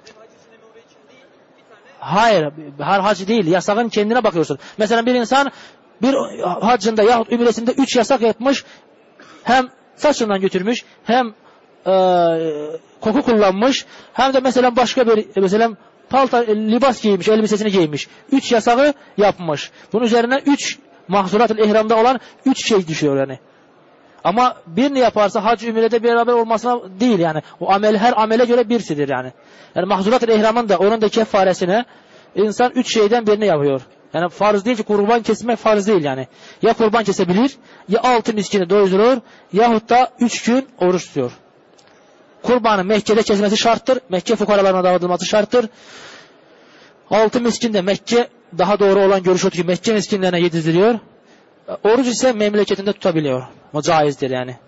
Hayır, her hac değil. Yasağın kendine bakıyorsun. Mesela bir insan bir hacında yahut ümresinde üç yasak yapmış. Hem saçından götürmüş, hem e, koku kullanmış, hem de mesela başka bir mesela palta, libas giymiş, elbisesini giymiş. Üç yasağı yapmış. Bunun üzerine üç mahzurat-ı ihramda olan üç şey düşüyor yani. Ama birini yaparsa hac ümrede beraber olmasına değil yani. O amel her amele göre birsidir yani. Yani mahzurat-ı ihramın da onun da kefaresine insan üç şeyden birini yapıyor. Yani farz değil ki kurban kesmek farz değil yani. Ya kurban kesebilir, ya altı miskini doyurur, yahut da üç gün oruç tutuyor. Kurbanı Mekke'de kesmesi şarttır. Mekke fukaralarına dağıtılması şarttır. Altı miskin de Mekke, daha doğru olan görüş odur ki Mekke miskinlerine yediziliyor. Oruç ise memleketinde tutabiliyor. O caizdir yani.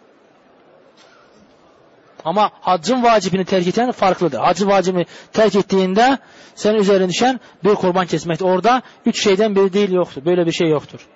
Ama haccın vacibini terk eden farklıdır. Haccın vacibini terk ettiğinde senin üzerine düşen bir kurban kesmektir. Orada üç şeyden biri değil yoktur. Böyle bir şey yoktur.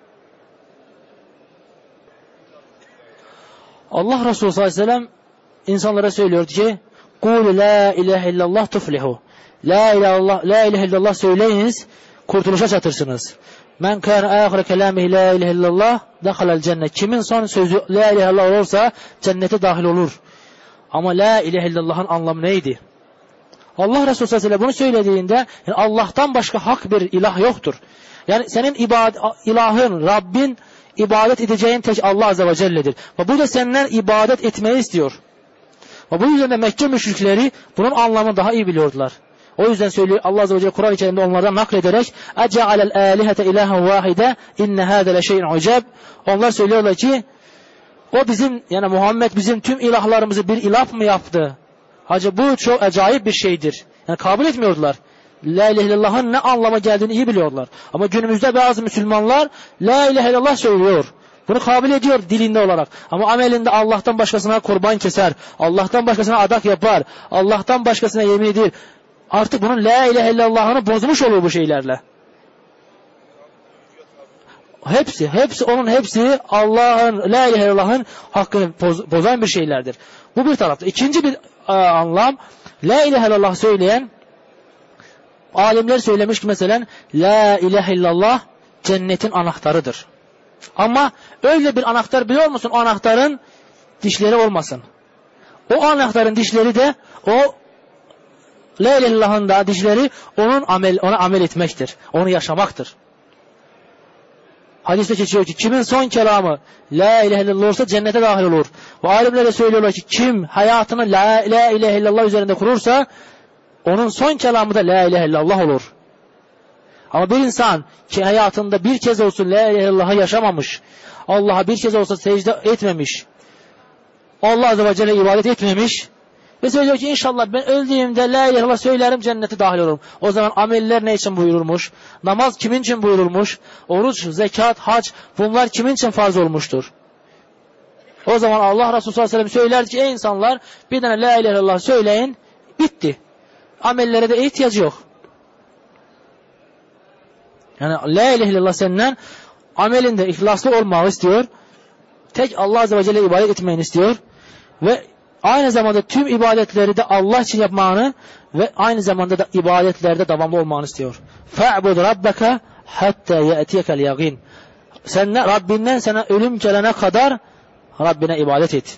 Allah Resulü sallallahu aleyhi ve sellem insanlara söylüyor ki قُولُ لَا اِلَٰهِ اِلَّا اللّٰهِ تُفْلِحُ La ilahe illallah, la ilahe illallah söyleyiniz, kurtuluşa çatırsınız. Men kâne âhire kelâmihi la ilahe illallah dakhalel cennet. Kimin son sözü la ilahe illallah olursa cennete dahil olur. Ama la ilahe illallah'ın anlamı neydi? Allah Resulü sallallahu aleyhi ve sellem bunu söylediğinde yani Allah'tan başka hak bir ilah yoktur. Yani senin ibad ilahın, Rabbin ibadet edeceğin tek Allah azze ve celle'dir. Ve bu da senden ibadet etmeyi istiyor. Ve bu yüzden de Mekke müşrikleri bunun anlamını daha iyi biliyordular. O yüzden söylüyor Allah azze ve celle Kur'an-ı Kerim'de onlardan naklederek اَجَعَلَ الْآلِهَةَ اِلَٰهًا وَاحِدًا اِنَّ هَذَا لَشَيْءٍ عُجَبٍ. Onlar söylüyorlar ki o bizim yani Muhammed bizim tüm ilahlarımızı bir ilah mı yaptı? Hacı bu çok acayip bir şeydir. Yani kabul etmiyordular. La ilahe illallah'ın ne anlama geldiğini iyi biliyorlar. Ama günümüzde bazı Müslümanlar la ilahe illallah söylüyor. Bunu kabul ediyor dilinde olarak. Ama amelinde Allah'tan başkasına kurban keser. Allah'tan başkasına adak yapar. Allah'tan başkasına yemin edir. Artık bunun la ilahe illallah'ını bozmuş oluyor bu şeylerle. Hepsi, hepsi onun hepsi Allah'ın, la ilahe illallah'ın hakkını boz, bozan bir şeylerdir. Bu bir tarafta. İkinci bir e, anlam, la ilahe illallah söyleyen, alimler söylemiş ki mesela, la ilahe illallah cennetin anahtarıdır. Ama öyle bir anahtar biliyor musun? O anahtarın dişleri olmasın. O anahtarın dişleri de o la ilahe illallah'ın da dişleri onun amel, ona amel etmektir. Onu yaşamaktır. Hadiste geçiyor ki kimin son kelamı la ilahe illallah olursa cennete dahil olur. Ve alimler de söylüyorlar ki kim hayatını la, la ilahe illallah üzerinde kurursa onun son kelamı da la ilahe illallah olur. Ama bir insan ki hayatında bir kez olsun la ilahe illallah'ı yaşamamış, Allah'a bir kez olsa secde etmemiş, Allah azze ve celle ibadet etmemiş ve söylüyor ki inşallah ben öldüğümde la ilahe illallah söylerim cennete dahil olurum. O zaman ameller ne için buyurulmuş? Namaz kimin için buyurulmuş? Oruç, zekat, hac bunlar kimin için farz olmuştur? O zaman Allah Resulü sallallahu aleyhi ve sellem söyler ki ey insanlar bir tane la ilahe illallah söyleyin bitti. Amellere de ihtiyacı yok. Yani la ilahe illallah senden amelinde ihlaslı olmayı istiyor. Tek Allah azze ve celle ibadet etmeni istiyor. Ve aynı zamanda tüm ibadetleri de Allah için yapmanı ve aynı zamanda da ibadetlerde devamlı olmanı istiyor. فَعْبُدْ رَبَّكَ حَتَّى يَأْتِيَكَ الْيَقِينَ. Sen Rabbinden sana ölüm gelene kadar Rabbine ibadet et.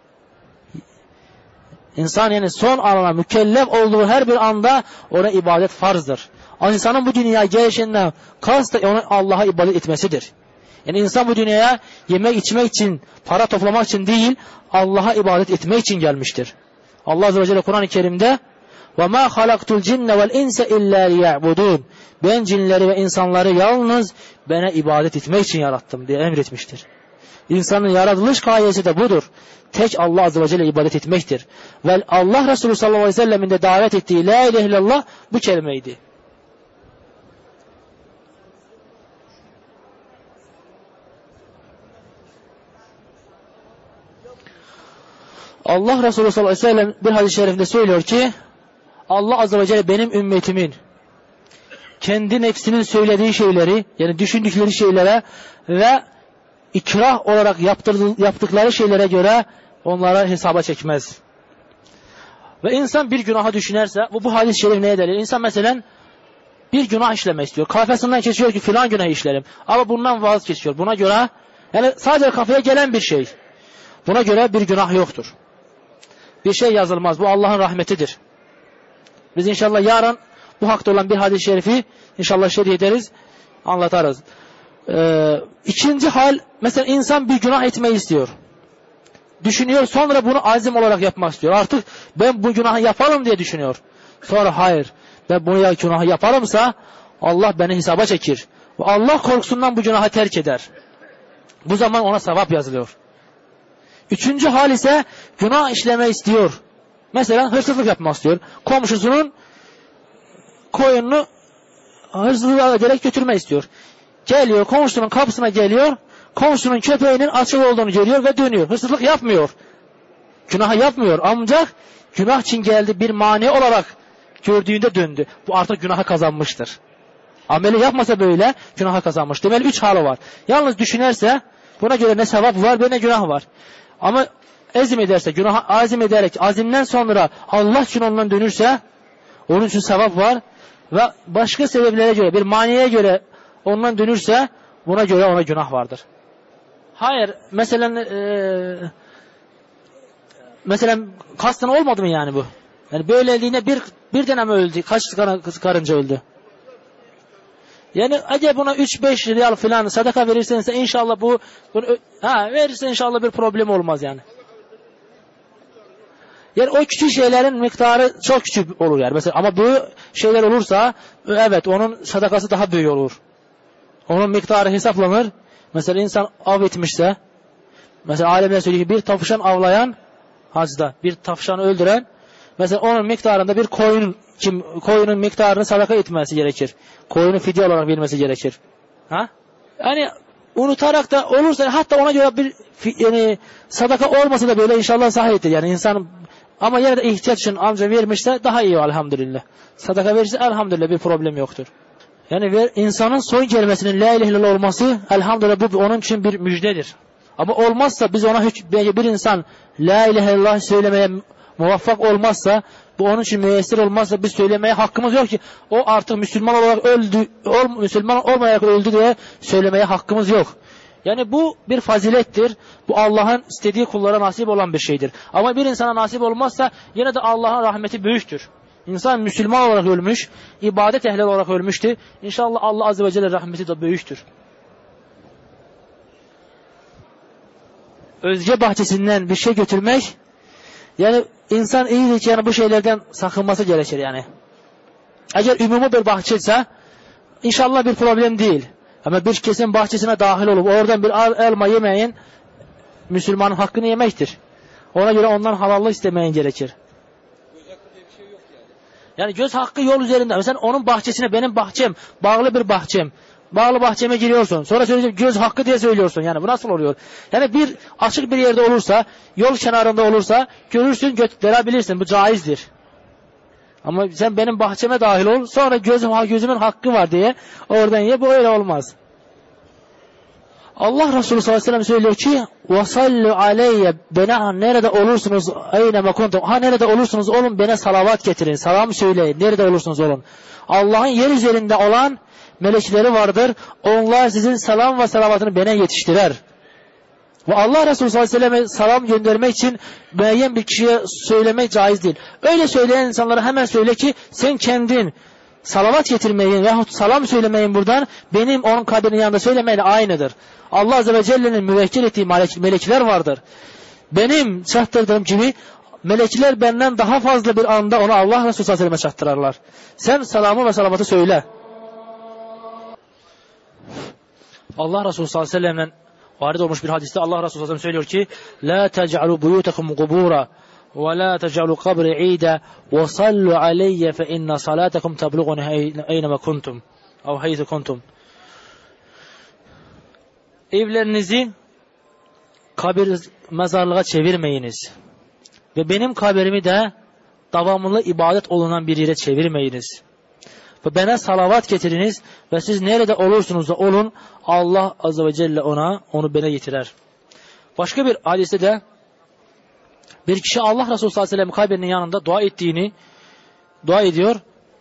İnsan yani son anına mükellef olduğu her bir anda ona ibadet farzdır. İnsanın bu dünyaya gelişinden kast da ona Allah'a ibadet etmesidir. Yani insan bu dünyaya yemek içmek için, para toplamak için değil, Allah'a ibadet etmek için gelmiştir. Allah azze ve celle Kur'an-ı Kerim'de وَمَا خَلَقْتُ الْجِنَّ وَالْاِنْسَ اِلَّا لِيَعْبُدُونَ Ben cinleri ve insanları yalnız bana ibadet etmek için yarattım diye emretmiştir. İnsanın yaratılış gayesi de budur. Tek Allah Azze ve Celle ibadet etmektir. Ve Allah Resulü sallallahu aleyhi ve sellemin de davet ettiği la ilahe illallah bu kelimeydi. Allah Resulü sallallahu aleyhi ve sellem bir hadis-i şerifinde söylüyor ki Allah Azze ve Celle benim ümmetimin kendi nefsinin söylediği şeyleri, yani düşündükleri şeylere ve ikrah olarak yaptıkları şeylere göre onlara hesaba çekmez. Ve insan bir günaha düşünürse, bu, bu hadis-i şerif neye delil? İnsan mesela bir günah işlemek istiyor. Kafasından geçiyor ki filan günah işlerim. Ama bundan vazgeçiyor. Buna göre, yani sadece kafaya gelen bir şey. Buna göre bir günah yoktur. Bir şey yazılmaz. Bu Allah'ın rahmetidir. Biz inşallah yarın bu hakta olan bir hadis-i şerifi inşallah şerh ederiz, anlatarız. Ee, ikinci hal, mesela insan bir günah etmeyi istiyor. Düşünüyor, sonra bunu azim olarak yapmak istiyor. Artık ben bu günahı yapalım diye düşünüyor. Sonra hayır, ben bunu ya günahı yaparımsa Allah beni hesaba çekir. Ve Allah korkusundan bu günahı terk eder. Bu zaman ona sevap yazılıyor. Üçüncü hal ise günah işlemeyi istiyor. Mesela hırsızlık yapmak istiyor. Komşusunun koyununu hırsızlığa gerek götürmek istiyor. Geliyor, komşunun kapısına geliyor. Komşunun köpeğinin açık olduğunu görüyor ve dönüyor. Hırsızlık yapmıyor. Günah yapmıyor. Ancak günah için geldi, bir mani olarak gördüğünde döndü. Bu artık günaha kazanmıştır. Ameli yapmasa böyle günaha kazanmış. Demeli üç halı var. Yalnız düşünürse buna göre ne sevap var ve ne günah var. Ama ezim ederse, günaha azim ederek azimden sonra Allah için ondan dönürse onun için sevap var. Ve başka sebeplere göre, bir maniye göre ondan dönürse buna göre ona günah vardır. Hayır, mesela e, mesela kastın olmadı mı yani bu? Yani böyleliğine bir bir tane mi öldü? Kaç karınca öldü? Yani acaba buna üç beş riyal falan sadaka verirsen inşallah bu bunu, ha verirsen inşallah bir problem olmaz yani. Yani o küçük şeylerin miktarı çok küçük olur yani. Mesela ama bu şeyler olursa evet onun sadakası daha büyük olur. Onun miktarı hesaplanır. Mesela insan av etmişse, mesela alimler söylüyor ki bir tavşan avlayan hacda, bir tavşanı öldüren, mesela onun miktarında bir koyun, kim koyunun miktarını sadaka etmesi gerekir. Koyunu fidye olarak vermesi gerekir. Ha? Yani unutarak da olursa hatta ona göre bir yani sadaka olmasa da böyle inşallah sahiptir. Yani insan ama yine de ihtiyaç için amca vermişse daha iyi elhamdülillah. Sadaka verirse elhamdülillah bir problem yoktur. Yani ver, insanın son kelimesinin la ilahe illallah olması elhamdülillah bu onun için bir müjdedir. Ama olmazsa biz ona hiç, bir insan la ilahe illallah söylemeye muvaffak olmazsa, bu onun için müyesser olmazsa biz söylemeye hakkımız yok ki o artık Müslüman olarak öldü, ol, Müslüman olmayarak öldü diye söylemeye hakkımız yok. Yani bu bir fazilettir. Bu Allah'ın istediği kullara nasip olan bir şeydir. Ama bir insana nasip olmazsa yine de Allah'ın rahmeti büyüktür. İnsan Müslüman olarak ölmüş, ibadet ehli olarak ölmüştü. İnşallah Allah Azze ve Celle rahmeti de büyüktür. Özge bahçesinden bir şey götürmek, yani insan iyidir ki yani bu şeylerden sakınması gerekir yani. Eğer ümumi bir bahçe ise inşallah bir problem değil. Ama bir kesin bahçesine dahil olup oradan bir elma yemeyin, Müslümanın hakkını yemektir. Ona göre ondan halallık istemeyin gerekir. Göz hakkı diye bir şey yok yani. Yani göz hakkı yol üzerinde. Mesela onun bahçesine, benim bahçem, bağlı bir bahçem. Bağlı bahçeme giriyorsun. Sonra söyleyeceğim göz hakkı diye söylüyorsun. Yani bu nasıl oluyor? Yani bir açık bir yerde olursa, yol kenarında olursa görürsün, götürebilirsin. Bu caizdir. Ama sen benim bahçeme dahil ol, sonra gözüm, gözümün hakkı var diye oradan ye, bu öyle olmaz. Allah Resulü sallallahu aleyhi ve sellem söylüyor ki وَصَلُّ عَلَيَّ bana nerede olursunuz اَيْنَمَا كُنْتُمْ ha nerede olursunuz olun bana salavat getirin, salam söyleyin, nerede olursunuz olun. Allah'ın yer üzerinde olan melekleri vardır. Onlar sizin selam ve salavatını bana yetiştirer. Ve Allah Resulü sallallahu aleyhi ve sellem salam göndermek için müeyyen bir kişiye söylemek caiz değil. Öyle söyleyen insanlara hemen söyle ki sen kendin salavat getirmeyin veyahut salam söylemeyin buradan, benim onun kaderinin yanında söylemeyle aynıdır. Allah Azze ve Celle'nin müvekkil ettiği melekler vardır. Benim çaktırdığım gibi melekler benden daha fazla bir anda onu Allah Resulü sallallahu aleyhi ve selleme çattırarlar. Sen selamı ve salavatı söyle. Allah Resulü sallallahu aleyhi ve sellem'den varid olmuş bir hadiste Allah Resulü sallallahu aleyhi ve sellem söylüyor ki: "La tec'alu buyutakum qubura ve la tec'alu qabri 'ida ve sallu aleyye fe inne salatakum tablughuni eynema kuntum." Ev haythu kuntum. Evlerinizi kabir mezarlığa çevirmeyiniz. Ve benim kabrimi de devamlı ibadet olunan bir yere çevirmeyiniz. Ve bana salavat getiriniz ve siz nerede olursunuz da olun, Allah azze ve celle ona onu bana getirir. Başka bir hadiste de bir kişi Allah Resulü sallallahu aleyhi ve sellem kabrinin yanında dua ettiğini dua ediyor.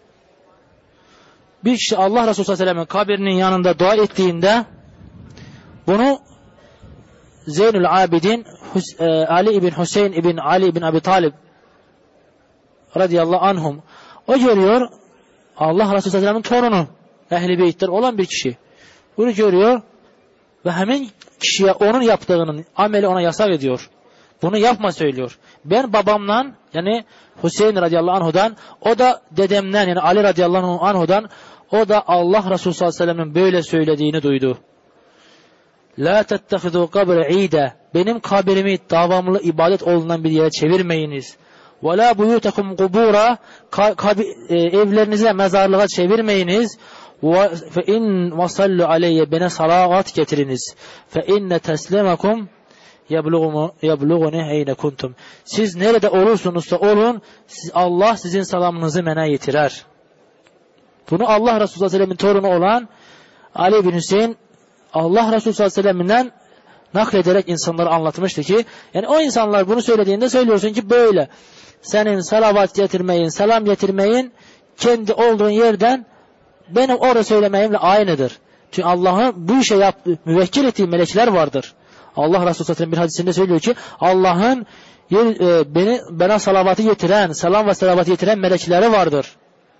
Bir kişi Allah Resulü sallallahu aleyhi ve sellem'in kabrinin yanında dua ettiğinde bunu Zeynül Abidin Ali ibn Hüseyin ibn Ali ibn Abi Talib radıyallahu anhum o görüyor, Allah Resulü sallallahu aleyhi ve sellem'in torunu, Ehl-i Beyt'ten olan bir kişi. Bunu görüyor ve hemen kişiye onun yaptığının ameli ona yasak ediyor. Bunu yapma söylüyor. Ben babamdan, yani Hüseyin radıyallahu anhu'dan, o da dedemden, yani Ali radıyallahu anhu'dan, o da Allah Resulü sallallahu aleyhi ve sellem'in böyle söylediğini duydu. La tettehidu kabre ide. Benim kabrimi davamlı ibadet olunan bir yere çevirmeyiniz. Ve la buyutakum kubura. Evlerinize mezarlığa çevirmeyiniz. Fe in vasallu aleyye, bana salavat getiriniz. Fe inne teslemakum yebluğuni eyne kuntum. Siz nerede olursunuz da olun, Allah sizin salamınızı bana getirir. Bunu Allah Resulü sallallahu aleyhi ve sellem'in torunu olan Ali bin Hüseyin Allah Resulü sallallahu aleyhi ve sellem'den naklederek insanlara anlatmıştı ki, yani o insanlar bunu söylediğinde söylüyorsun ki böyle, senin salavat getirmeyin, selam getirmeyin, kendi olduğun yerden benim orada söylemeyimle aynıdır. Çünkü Allah'ın bu işe yaptığı, müvekkil ettiği melekler vardır. Allah Resulü sallallahu aleyhi ve sellem bir hadisinde söylüyor ki, Allah'ın e, beni bana salavatı getiren, selam ve salavatı getiren melekleri vardır.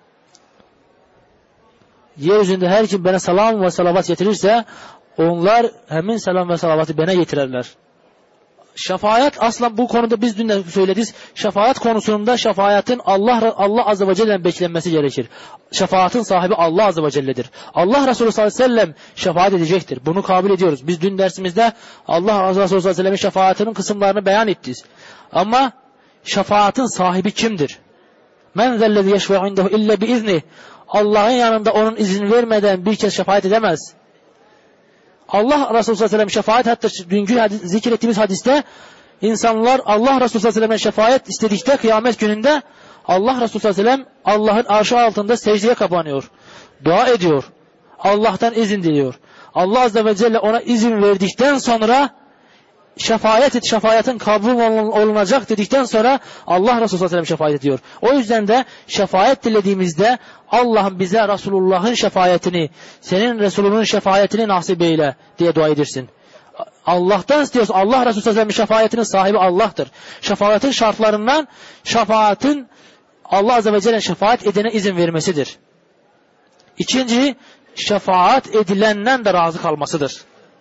Yeryüzünde her kim bana selam ve salavat getirirse, onlar hemen selam ve salavatı bana getirirler. Şefaat, asla bu konuda biz dün de söyledik. Şefaat konusunda şefaatin Allah Allah azze ve celle'den beklenmesi gerekir. Şefaatin sahibi Allah azze ve celle'dir. Allah Resulü sallallahu aleyhi ve sellem şefaat edecektir. Bunu kabul ediyoruz. Biz dün dersimizde Allah Resulü sallallahu aleyhi ve sellem'in şefaatinin kısımlarını beyan ettik. Ama şefaatin sahibi kimdir? Men zellezî yeşfe'u indehu illa biizni. Allah'ın yanında onun izin vermeden bir kez şefaat edemez. Allah Resulü sallallahu aleyhi ve sellem şefaat, hatta dünkü hadis, zikrettiğimiz hadiste insanlar Allah Resulü sallallahu aleyhi ve sellem'e şefaat istedikte kıyamet gününde Allah Resulü sallallahu aleyhi ve sellem Allah'ın arşı altında secdeye kapanıyor. Dua ediyor. Allah'tan izin diliyor. Allah azze ve celle ona izin verdikten sonra şefaat et, şefaatin kabul olunacak dedikten sonra Allah Resulü sallallahu aleyhi ve sellem şefaat ediyor. O yüzden de şefaat dilediğimizde Allah'ım bize Resulullah'ın şefaatini, senin Resulünün şefaatini nasip eyle diye dua edersin. Allah'tan istiyorsun. Allah Resulü sallallahu aleyhi ve sellem'in şefaatinin sahibi Allah'tır. Şefaatin şartlarından şefaatin Allah azze ve celle'nin şefaat edene izin vermesidir. İkinci, şefaat edilenden de razı kalmasıdır.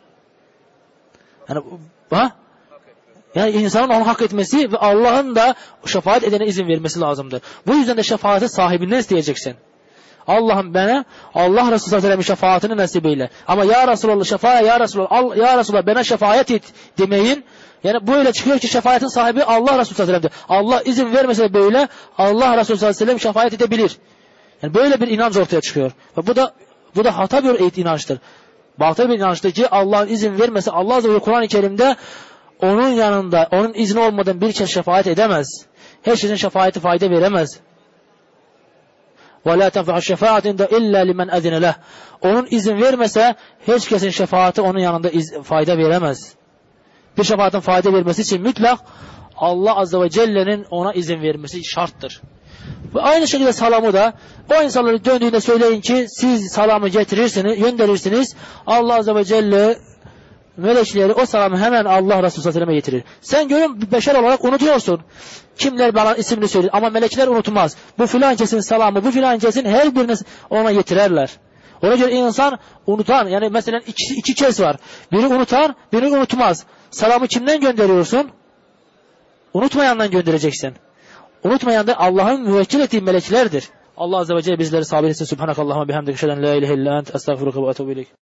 Yani ha? Yani insanın onu hak etmesi ve Allah'ın da şefaat edene izin vermesi lazımdır. Bu yüzden de şefaati sahibinden isteyeceksin. Allah'ım bana Allah Resulü sallallahu aleyhi ve sellem'in şefaatini nasip eyle. Ama ya Resulallah şefaat, ya Resulallah, ya Resulallah bana şefaat et demeyin. Yani böyle çıkıyor ki şefaatin sahibi Allah Resulü sallallahu aleyhi ve sellem'dir. Allah izin vermese böyle Allah Resulü sallallahu aleyhi ve sellem şefaat edebilir. Yani böyle bir inanç ortaya çıkıyor. Ve bu da bu da hata bir inançtır. Batıl bir inançtır ki Allah'ın izin vermese Allah azze ve celle Kur'an-ı Kerim'de onun yanında, onun izni olmadan bir kez şefaat edemez. Her şeyin şefaati fayda veremez. وَلَا تَنْفَعُ الشَّفَاعَةِ اِنْدَ اِلَّا لِمَنْ اَذِنَ لَهُ. Onun izin vermese hiç kesin şefaati onun yanında iz, fayda veremez. Bir şefaatin fayda vermesi için mutlak Allah azze ve celle'nin ona izin vermesi şarttır. Ve aynı şekilde salamı da o insanları döndüğünde söyleyin ki siz salamı getirirsiniz, gönderirsiniz. Allah azze ve celle melekleri o salamı hemen Allah Resulü sallallahu aleyhi ve sellem'e getirir. Sen görün beşer olarak unutuyorsun. Kimler bana isimini söyler ama melekler unutmaz. Bu filan kesin salamı, bu filan kesin her birini ona getirirler. Ona göre insan unutan, yani mesela iki, iki kez var. Biri unutar, biri unutmaz. Salamı kimden gönderiyorsun? unutmayandan göndereceksin. Unutmayan da Allah'ın müvekkil ettiği meleklerdir. Allah Azze ve Celle bizleri sabit etsin. Subhanakallahumma bihamdike, şeden la ilahe illa ent, estağfiruke ve etûbü ileyk.